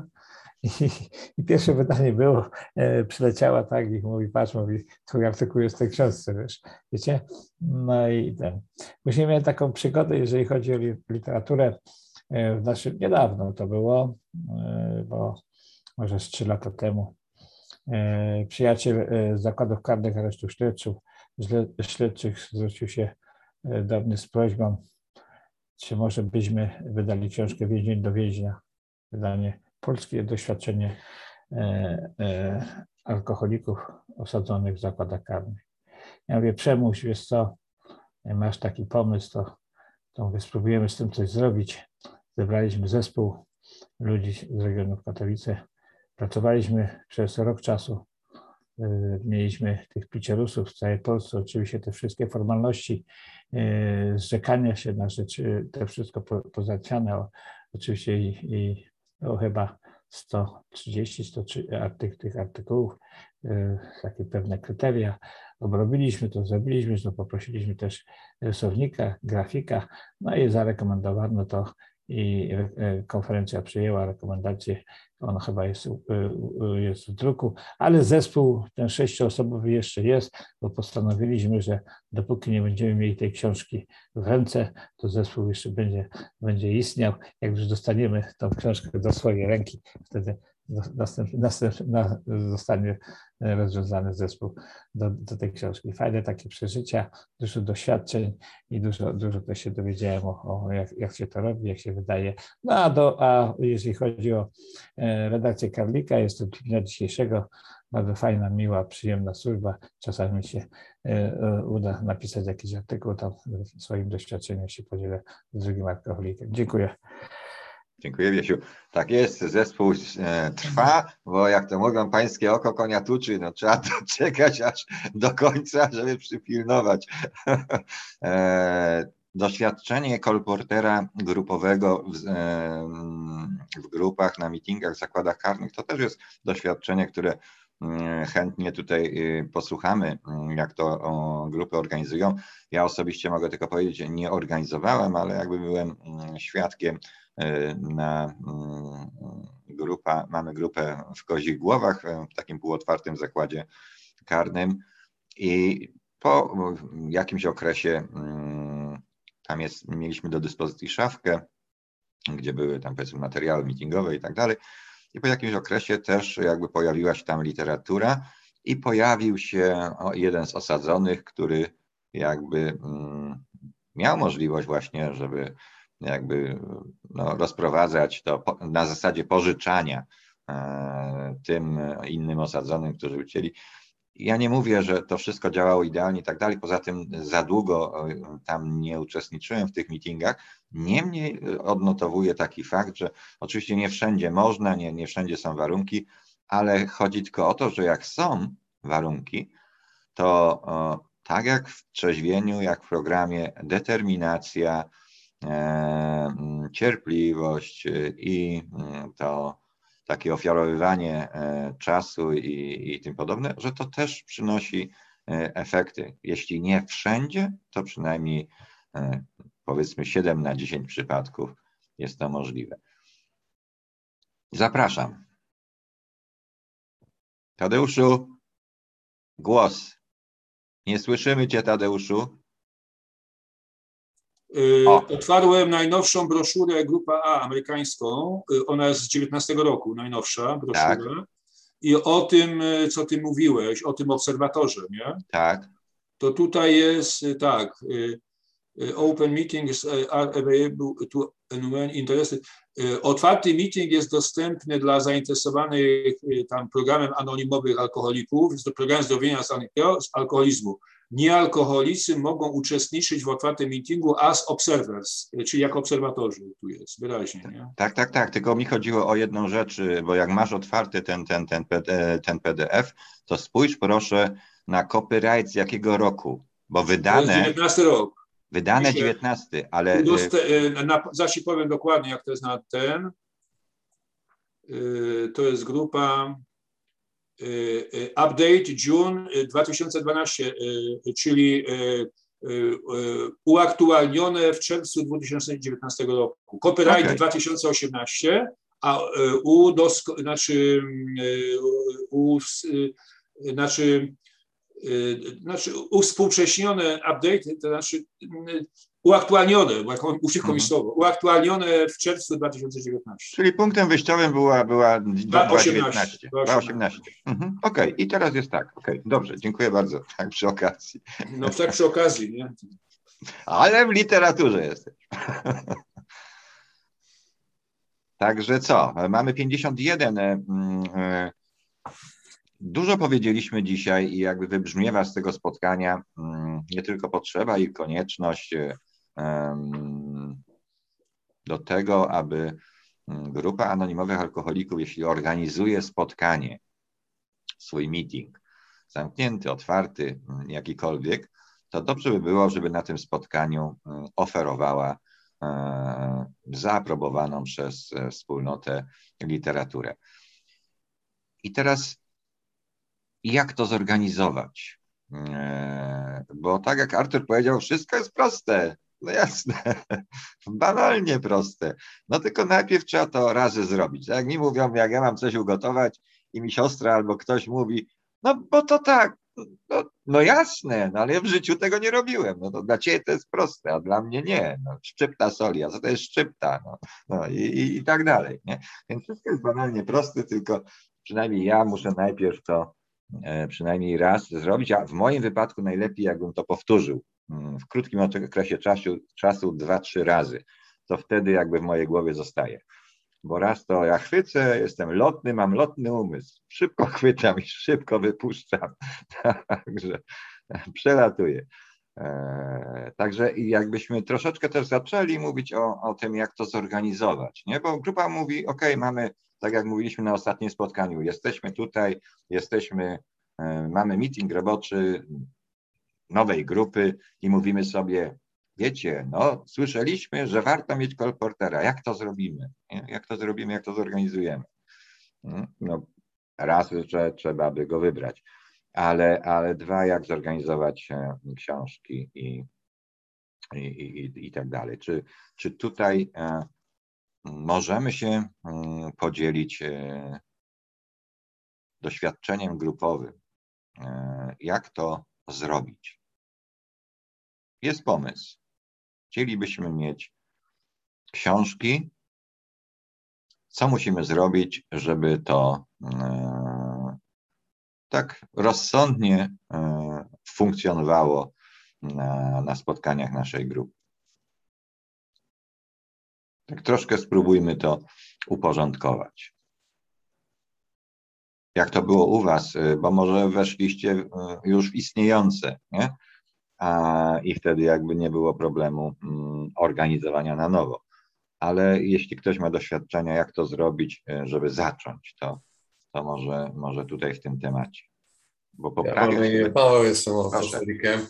I pierwsze wydanie było, przyleciała tak i mówi, patrz, mówi, twój artykuł jest w tej książce, wiecie? No i Musimy mieć taką przygodę, jeżeli chodzi o literaturę. Niedawno to było, bo może z 3 lata temu. Przyjaciel z zakładów karnych aresztów śledczych zwrócił się do mnie z prośbą, czy może byśmy wydali książkę Więzień do więźnia, wydanie polskie doświadczenie alkoholików osadzonych w zakładach karnych. Ja mówię, Przemuś, wiesz co, masz taki pomysł, to mówię, spróbujemy z tym coś zrobić. Zebraliśmy zespół ludzi z regionu Katowice. Pracowaliśmy przez rok czasu. Mieliśmy tych picierusów w całej Polsce. Oczywiście te wszystkie formalności zrzekania się na rzecz, to wszystko pozałatwiane. Oczywiście i było chyba 130 tych artykułów, takie pewne kryteria. Obrobiliśmy to, zrobiliśmy to, poprosiliśmy też rysownika, grafika, no i zarekomendowano to i konferencja przyjęła rekomendacje. Ona chyba jest w druku, ale zespół ten 6-osobowy jeszcze jest, bo postanowiliśmy, że dopóki nie będziemy mieli tej książki w ręce, to zespół jeszcze będzie istniał. Jak już dostaniemy tą książkę do swojej ręki, wtedy zostanie rozwiązany zespół do tej książki. Fajne takie przeżycia, dużo doświadczeń i dużo też się dowiedziałem jak się to robi, jak się wydaje. No a jeżeli chodzi o redakcję Karlika, jest to dnia dzisiejszego bardzo fajna, miła, przyjemna służba. Czasami mi się uda napisać jakiś artykuł, tam swoim doświadczeniem się podzielę z drugim alkoholikiem. Dziękuję. Dziękuję, Wiesiu. Tak jest, zespół trwa, bo jak to mówią, pańskie oko konia tuczy, no trzeba doczekać aż do końca, żeby przypilnować. Doświadczenie kolportera grupowego w grupach, na meetingach, w zakładach karnych, to też jest doświadczenie, które chętnie tutaj posłuchamy, jak to grupy organizują. Ja osobiście mogę tylko powiedzieć, nie organizowałem, ale jakby byłem świadkiem mamy grupę w Kozich Głowach, w takim półotwartym zakładzie karnym i po jakimś okresie mieliśmy do dyspozycji szafkę, gdzie były tam powiedzmy materiały meetingowe i tak dalej. I po jakimś okresie też jakby pojawiła się tam literatura i pojawił się jeden z osadzonych, który jakby miał możliwość właśnie, żeby jakby rozprowadzać to na zasadzie pożyczania tym innym osadzonym, którzy chcieli. Ja nie mówię, że to wszystko działało idealnie i tak dalej, poza tym za długo tam nie uczestniczyłem w tych meetingach. Niemniej odnotowuję taki fakt, że oczywiście nie wszędzie można, nie wszędzie są warunki, ale chodzi tylko o to, że jak są warunki, to tak jak w trzeźwieniu, jak w programie determinacja, cierpliwość i to takie ofiarowywanie czasu i tym podobne, że to też przynosi efekty. Jeśli nie wszędzie, to przynajmniej powiedzmy 7 na 10 przypadków jest to możliwe. Zapraszam. Tadeuszu, głos. Nie słyszymy Cię, Tadeuszu. Otwarłem najnowszą broszurę Grupa A amerykańską. Ona jest z 19 roku, najnowsza broszura. Tak. I o tym, co ty mówiłeś, o tym obserwatorze, nie? Tak. To tutaj jest tak. Open meetings are available to anyone interested. Otwarty meeting jest dostępny dla zainteresowanych tam programem anonimowych alkoholików. Jest to program zdrowienia z alkoholizmu. Niealkoholicy mogą uczestniczyć w otwartym meetingu as observers, czyli jako obserwatorzy, tu jest wyraźnie. Nie? Tak. Tylko mi chodziło o jedną rzecz, bo jak masz otwarty ten PDF, to spójrz proszę na copyright z jakiego roku, bo wydane... To jest 19 rok. Wydane 19, ale... Zaś ci powiem dokładnie, jak to jest na ten. To jest grupa Update June 2012, czyli uaktualnione w czerwcu 2019 roku. Copyright 2018, a uwspółcześnione update, to znaczy uaktualnione, bo jak uciekło mi słowo, uaktualnione w czerwcu 2019. Czyli punktem wyjściowym była 2018. Okej, i teraz jest tak. Dobrze, dziękuję bardzo. Tak przy okazji. No tak przy okazji, nie? Ale w literaturze jesteś. Także co? Mamy 51. Dużo powiedzieliśmy dzisiaj i jakby wybrzmiewa z tego spotkania nie tylko potrzeba i konieczność do tego, aby grupa anonimowych alkoholików, jeśli organizuje spotkanie, swój meeting, zamknięty, otwarty, jakikolwiek, to dobrze by było, żeby na tym spotkaniu oferowała zaaprobowaną przez wspólnotę literaturę. I teraz jak to zorganizować? Bo tak jak Artur powiedział, wszystko jest proste. No jasne, banalnie proste. No tylko najpierw trzeba to razy zrobić. Jak mi mówią, jak ja mam coś ugotować i mi siostra albo ktoś mówi, no bo to tak, no jasne, no ale ja w życiu tego nie robiłem. No to dla ciebie to jest proste, a dla mnie nie. No, szczypta soli, a co to jest szczypta? No i tak dalej. Nie? Więc wszystko jest banalnie proste, tylko przynajmniej ja muszę najpierw to przynajmniej raz zrobić, a w moim wypadku najlepiej jakbym to powtórzył w krótkim okresie czasu 2-3 razy, to wtedy jakby w mojej głowie zostaje. Bo raz to ja chwycę, jestem lotny, mam lotny umysł, szybko chwytam i szybko wypuszczam, także przelatuję. Także jakbyśmy troszeczkę też zaczęli mówić o tym, jak to zorganizować, nie? Bo grupa mówi, mamy, tak jak mówiliśmy na ostatnim spotkaniu, jesteśmy tutaj, mamy meeting roboczy nowej grupy i mówimy sobie, wiecie, no słyszeliśmy, że warto mieć kolportera, jak to zrobimy? Nie? Jak to zrobimy, jak to zorganizujemy? No raz, że trzeba by go wybrać, ale dwa, jak zorganizować książki i tak dalej. Czy tutaj możemy się podzielić doświadczeniem grupowym, jak to zrobić? Jest pomysł. Chcielibyśmy mieć książki. Co musimy zrobić, żeby to tak rozsądnie funkcjonowało na spotkaniach naszej grupy. Tak troszkę spróbujmy to uporządkować. Jak to było u was, bo może weszliście już w istniejące, nie? I wtedy jakby nie było problemu organizowania na nowo. Ale jeśli ktoś ma doświadczenia, jak to zrobić, żeby zacząć, to może tutaj w tym temacie. Bo Paweł, jestem autorykiem.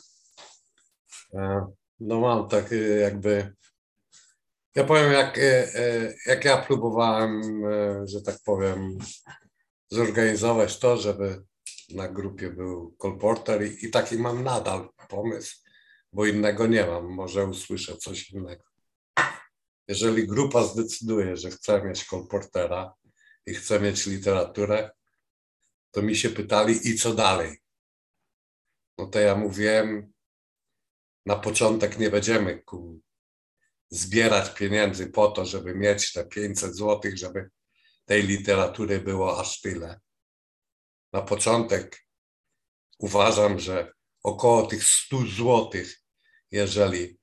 No mam tak jakby... Ja powiem, jak ja próbowałem, że tak powiem, zorganizować to, żeby na grupie był kolporter i taki mam nadal pomysł, bo innego nie mam, może usłyszę coś innego. Jeżeli grupa zdecyduje, że chce mieć kolportera i chce mieć literaturę, to mi się pytali, i co dalej? No to ja mówiłem, na początek nie będziemy zbierać pieniędzy po to, żeby mieć te 500 zł, żeby tej literatury było aż tyle. Na początek uważam, że około tych 100 zł, jeżeli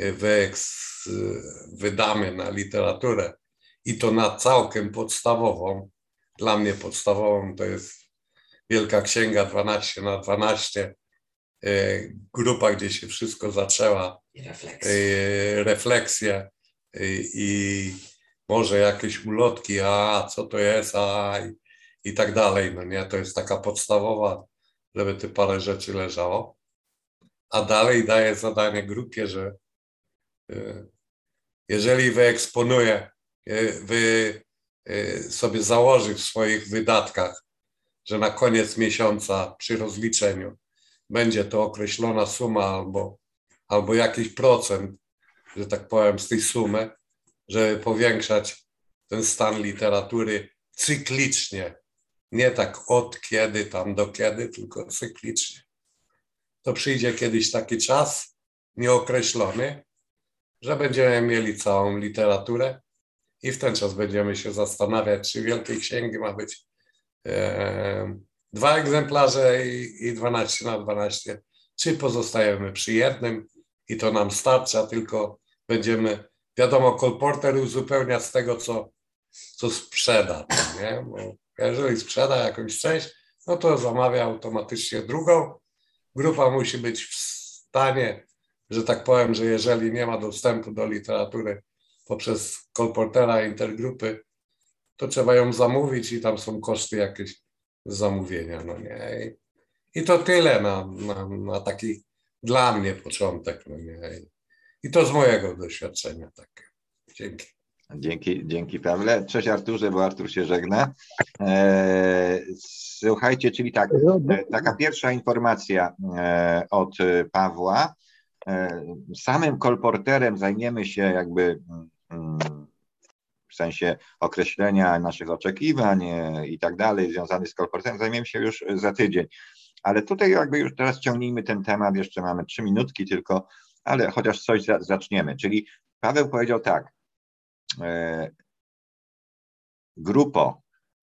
wydamy na literaturę i to na całkiem podstawową, dla mnie podstawową to jest Wielka Księga 12x12, grupa, gdzie się wszystko zaczęła, refleksje i może jakieś ulotki, co to jest, i tak dalej, no nie, to jest taka podstawowa, żeby te parę rzeczy leżało, a dalej daję zadanie grupie, że jeżeli wyeksponuje, sobie założy w swoich wydatkach, że na koniec miesiąca przy rozliczeniu będzie to określona suma albo jakiś procent, że tak powiem, z tej sumy, żeby powiększać ten stan literatury cyklicznie, nie tak od kiedy tam do kiedy, tylko cyklicznie. To przyjdzie kiedyś taki czas nieokreślony, że będziemy mieli całą literaturę i w ten czas będziemy się zastanawiać, czy Wielkiej Księgi ma być 2 egzemplarze i 12x12, czy pozostajemy przy jednym i to nam starcza, tylko będziemy, wiadomo, kolporter uzupełnia z tego, co sprzeda, nie? Bo jeżeli sprzeda jakąś część, no to zamawia automatycznie drugą. Grupa musi być w stanie, że tak powiem, że jeżeli nie ma dostępu do literatury poprzez kolportera intergrupy, to trzeba ją zamówić i tam są koszty jakieś zamówienia, no nie. I to tyle na taki dla mnie początek, no nie. I to z mojego doświadczenia takie. Dzięki. Dzięki Pawle. Cześć Arturze, bo Artur się żegna. Słuchajcie, czyli tak, taka pierwsza informacja od Pawła. Samym kolporterem zajmiemy się jakby w sensie określenia naszych oczekiwań i tak dalej, związanych z kolporterem, zajmiemy się już za tydzień. Ale tutaj jakby już teraz ciągnijmy ten temat, jeszcze mamy 3 minutki tylko, ale chociaż coś zaczniemy. Czyli Paweł powiedział tak, grupo,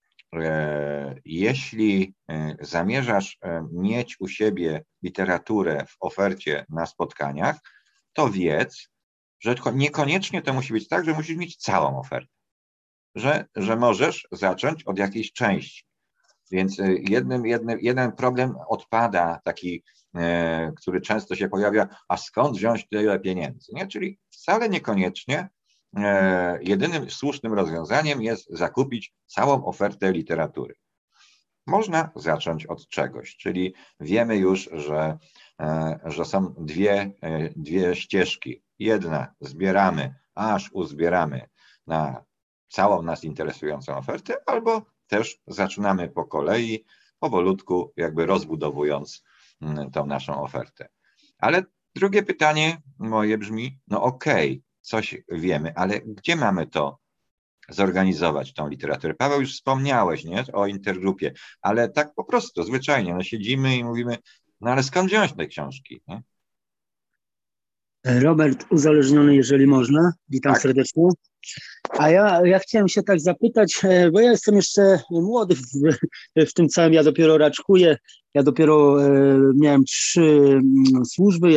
jeśli zamierzasz mieć u siebie literaturę w ofercie na spotkaniach, to wiedz, że niekoniecznie to musi być tak, że musisz mieć całą ofertę, że możesz zacząć od jakiejś części. Więc jeden problem odpada, taki, który często się pojawia, a skąd wziąć tyle pieniędzy? Nie? Czyli wcale niekoniecznie jedynym słusznym rozwiązaniem jest zakupić całą ofertę literatury. Można zacząć od czegoś, czyli wiemy już, że są dwie ścieżki. Jedna zbieramy, aż uzbieramy na całą nas interesującą ofertę, albo też zaczynamy po kolei, powolutku jakby rozbudowując tą naszą ofertę. Ale drugie pytanie moje brzmi, no okej, coś wiemy, ale gdzie mamy to zorganizować, tą literaturę? Paweł, już wspomniałeś, nie, o intergrupie, ale tak po prostu, zwyczajnie, no siedzimy i mówimy, no ale skąd wziąć te książki? Nie? Robert Uzależniony, jeżeli można. Witam serdecznie. A ja chciałem się tak zapytać, bo ja jestem jeszcze młody w tym całym, ja dopiero raczkuję, ja dopiero miałem 3 służby,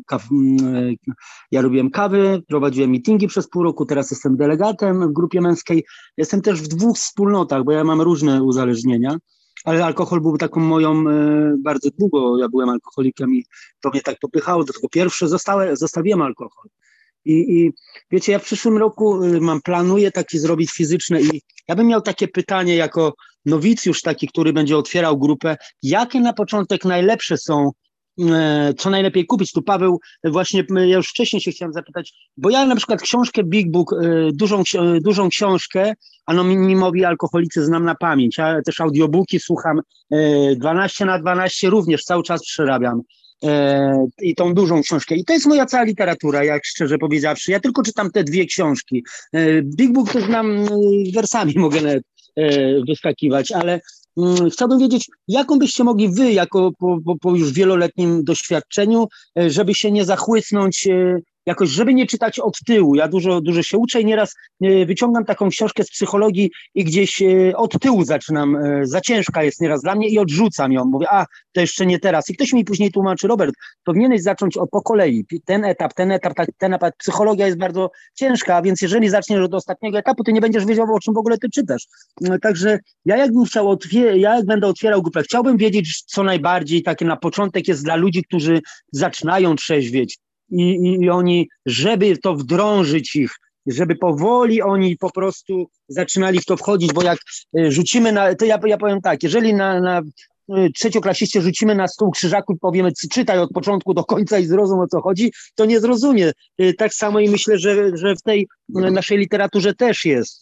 ja robiłem kawy, prowadziłem meetingi przez pół roku, teraz jestem delegatem w grupie męskiej, jestem też w 2 wspólnotach, bo ja mam różne uzależnienia, ale alkohol był taką moją bardzo długo, ja byłem alkoholikiem i to mnie tak popychało, to tylko pierwsze zostawiłem alkohol. I wiecie, ja w przyszłym roku planuję taki zrobić fizyczny i ja bym miał takie pytanie jako nowicjusz taki, który będzie otwierał grupę, jakie na początek najlepsze są, co najlepiej kupić? Tu Paweł, właśnie ja już wcześniej się chciałem zapytać, bo ja na przykład książkę Big Book, dużą książkę Anonimowi Alkoholicy znam na pamięć, ja też audiobooki słucham, 12x12 również cały czas przerabiam. I tą dużą książkę. I to jest moja cała literatura, jak szczerze powiedziawszy. Ja tylko czytam te 2 książki. Big Book to znam, wersami mogę nawet wyskakiwać, ale chciałbym wiedzieć, jaką byście mogli wy, jako po już wieloletnim doświadczeniu, żeby się nie zachłysnąć, jakoś, żeby nie czytać od tyłu. Ja dużo się uczę i nieraz wyciągam taką książkę z psychologii i gdzieś od tyłu zaczynam, za ciężka jest nieraz dla mnie i odrzucam ją. Mówię, to jeszcze nie teraz. I ktoś mi później tłumaczy, Robert, powinieneś zacząć po kolei. Ten etap. Psychologia jest bardzo ciężka, więc jeżeli zaczniesz od ostatniego etapu, to nie będziesz wiedział, o czym w ogóle ty czytasz. Także ja jak będę otwierał grupę, chciałbym wiedzieć, co najbardziej takie na początek jest dla ludzi, którzy zaczynają trzeźwieć. I oni, żeby to wdrążyć ich, żeby powoli oni po prostu zaczynali w to wchodzić, bo jak rzucimy to ja powiem tak, jeżeli na trzecioklasiście rzucimy na stół krzyżaku i powiemy, czytaj od początku do końca i zrozum, o co chodzi, to nie zrozumie. Tak samo i myślę, że w tej naszej literaturze też jest.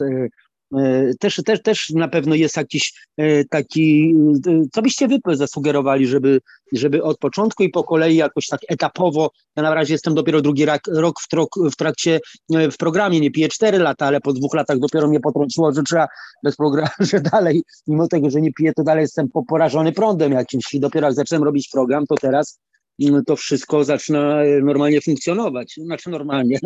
Też na pewno jest jakiś taki, co byście wy zasugerowali, żeby od początku i po kolei jakoś tak etapowo, ja na razie jestem dopiero drugi rok w trakcie, w programie, nie piję 4 lata, ale po 2 latach dopiero mnie potrąciło, że trzeba bez programu, że dalej, mimo tego, że nie piję, to dalej jestem porażony prądem jakimś i dopiero jak zacząłem robić program, to teraz to wszystko zaczyna normalnie funkcjonować, znaczy normalnie,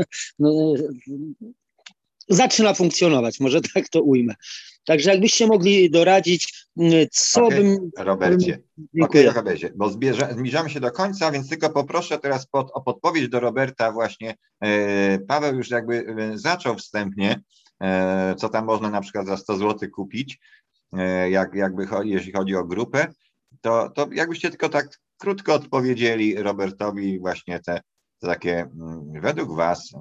zaczyna funkcjonować, może tak to ujmę. Także jakbyście mogli doradzić, co bym... Robercie. Dziękuję. Robercie, bo zbliżamy się do końca, więc tylko poproszę teraz o podpowiedź do Roberta właśnie. Paweł już jakby zaczął wstępnie, co tam można na przykład za 100 zł kupić, jeśli chodzi o grupę, to jakbyście tylko tak krótko odpowiedzieli Robertowi właśnie te takie według was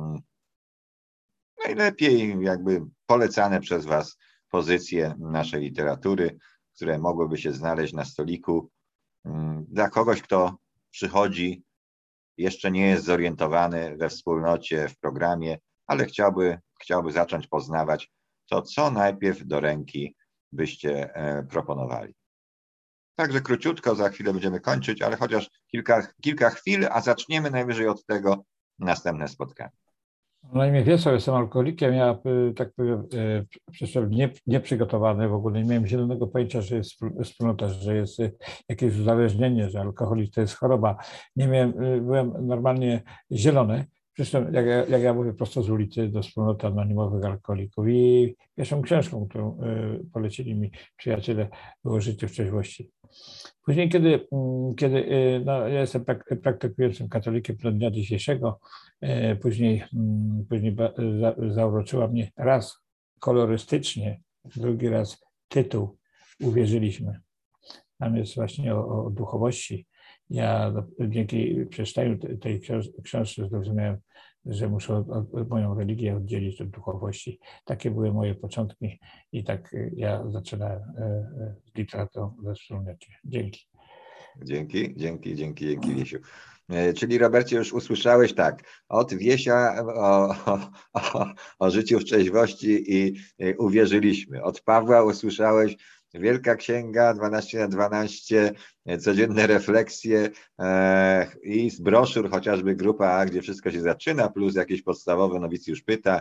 najlepiej jakby polecane przez was pozycje naszej literatury, które mogłyby się znaleźć na stoliku dla kogoś, kto przychodzi, jeszcze nie jest zorientowany we wspólnocie, w programie, ale chciałby zacząć poznawać to, co najpierw do ręki byście proponowali. Także króciutko, za chwilę będziemy kończyć, ale chociaż kilka chwil, a zaczniemy najwyżej od tego następne spotkanie. Na imię Wiesław, jestem alkoholikiem. Ja tak powiem, przyszedłem nieprzygotowany w ogóle. Nie miałem zielonego pojęcia, że jest wspólnota, że jest jakieś uzależnienie, że alkoholizm to jest choroba. Byłem normalnie zielony. Przyszedłem, jak ja mówię, prosto z ulicy do wspólnoty anonimowych alkoholików i pierwszą książką, którą polecili mi przyjaciele, było Życie w trzeźwości. Później, kiedy ja jestem praktykującym katolikiem do dnia dzisiejszego, później zauroczyła mnie raz kolorystycznie, drugi raz tytuł Uwierzyliśmy. Tam jest właśnie o duchowości. Ja dzięki przeczytaniu tej książki zrozumiałem, że muszę moją religię oddzielić od duchowości. Takie były moje początki i tak ja zaczynałem z literaturą we wspólnocie. Dzięki. Dzięki Wiesiu. Czyli Robercie już usłyszałeś tak, od Wiesia o życiu w trzeźwości i uwierzyliśmy. Od Pawła usłyszałeś Wielka Księga 12x12, codzienne refleksje i z broszur chociażby Grupa A, gdzie wszystko się zaczyna, plus jakieś podstawowe nowicjusz pyta,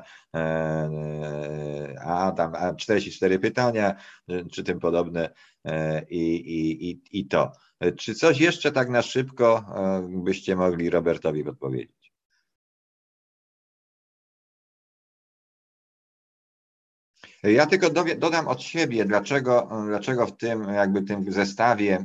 a tam 44 pytania, czy tym podobne i to. Czy coś jeszcze tak na szybko byście mogli Robertowi podpowiedzieć? Ja tylko dodam od siebie, dlaczego w tym tym zestawie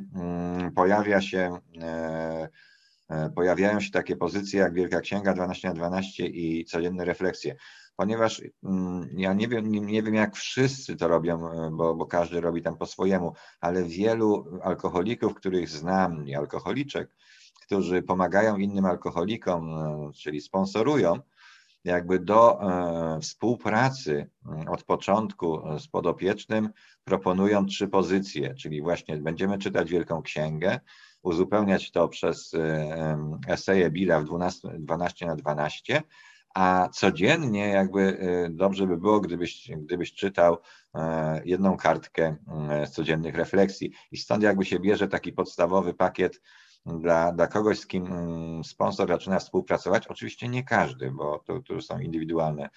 pojawiają się takie pozycje jak Wielka Księga 12/12 i codzienne refleksje. Ponieważ ja nie wiem jak wszyscy to robią, bo każdy robi tam po swojemu, ale wielu alkoholików, których znam, i alkoholiczek, którzy pomagają innym alkoholikom, czyli sponsorują, jakby do współpracy od początku z podopiecznym proponują 3 pozycje, czyli właśnie będziemy czytać Wielką Księgę, uzupełniać to przez eseje Billa w 12/12, a codziennie jakby dobrze by było, gdybyś czytał jedną kartkę z codziennych refleksji. I stąd jakby się bierze taki podstawowy pakiet dla kogoś, z kim sponsor zaczyna współpracować. Oczywiście nie każdy, bo to są indywidualne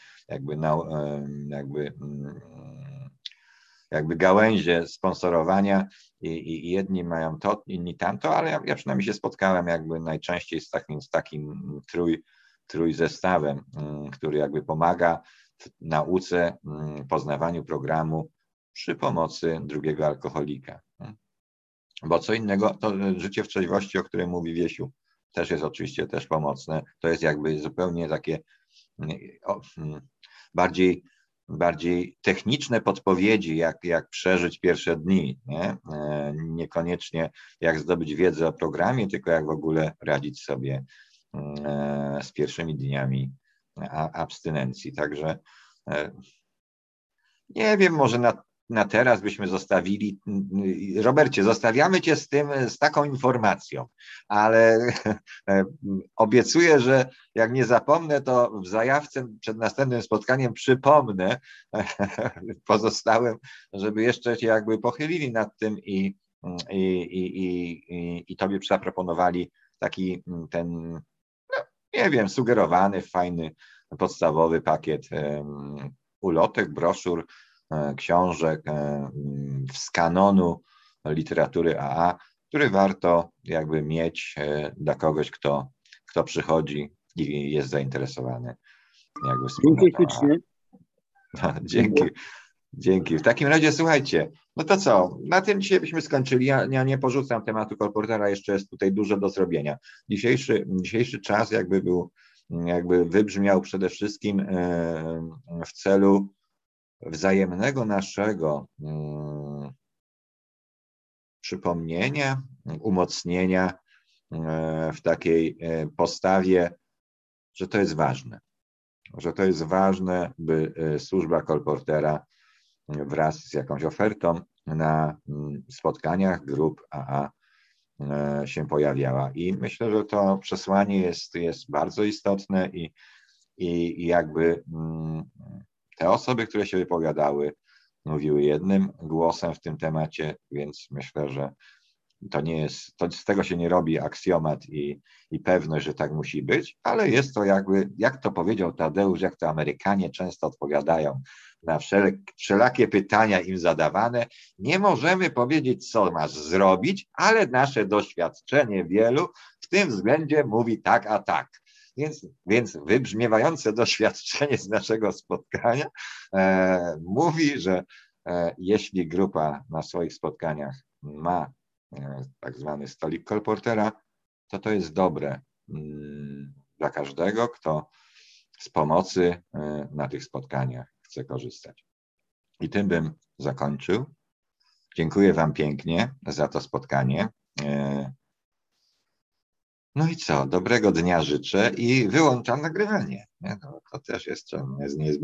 jakby gałęzie sponsorowania i jedni mają to, inni tamto, ale ja przynajmniej się spotkałem jakby najczęściej z takim trójzestawem, który jakby pomaga w nauce, poznawaniu programu przy pomocy drugiego alkoholika. Bo co innego, to życie w trzeźwości, o którym mówi Wiesiu, też jest oczywiście też pomocne. To jest jakby zupełnie takie bardziej techniczne podpowiedzi, jak przeżyć pierwsze dni. Niekoniecznie jak zdobyć wiedzę o programie, tylko jak w ogóle radzić sobie z pierwszymi dniami abstynencji. Także nie wiem, może na teraz byśmy zostawili, Robercie, zostawiamy cię z taką informacją, ale obiecuję, że jak nie zapomnę, to w zajawce przed następnym spotkaniem przypomnę pozostałym, żeby jeszcze się jakby pochylili nad tym i tobie zaproponowali taki ten, nie wiem, sugerowany, fajny, podstawowy pakiet ulotek, broszur, książek z kanonu literatury AA, który warto jakby mieć dla kogoś, kto przychodzi i jest zainteresowany jakby wspólnotą AA. Dzięki. W takim razie słuchajcie, no to co, na tym dzisiaj byśmy skończyli. Ja nie porzucam tematu kolportera, jeszcze jest tutaj dużo do zrobienia. Dzisiejszy czas jakby wybrzmiał przede wszystkim w celu wzajemnego naszego przypomnienia, umocnienia w takiej postawie, że to jest ważne, by służba kolportera wraz z jakąś ofertą na spotkaniach grup AA się pojawiała. I myślę, że to przesłanie jest bardzo istotne i jakby te osoby, które się wypowiadały, mówiły jednym głosem w tym temacie, więc myślę, że z tego się nie robi aksjomat i pewność, że tak musi być, ale jest to jakby, jak to powiedział Tadeusz, jak to Amerykanie często odpowiadają na wszelakie pytania im zadawane. Nie możemy powiedzieć, co masz zrobić, ale nasze doświadczenie wielu w tym względzie mówi tak, a tak. Więc wybrzmiewające doświadczenie z naszego spotkania mówi, że jeśli grupa na swoich spotkaniach ma tak zwany stolik kolportera, to jest dobre dla każdego, kto z pomocy na tych spotkaniach chce korzystać. I tym bym zakończył. Dziękuję wam pięknie za to spotkanie. No i co? Dobrego dnia życzę i wyłączam nagrywanie. To też jest niezbędne.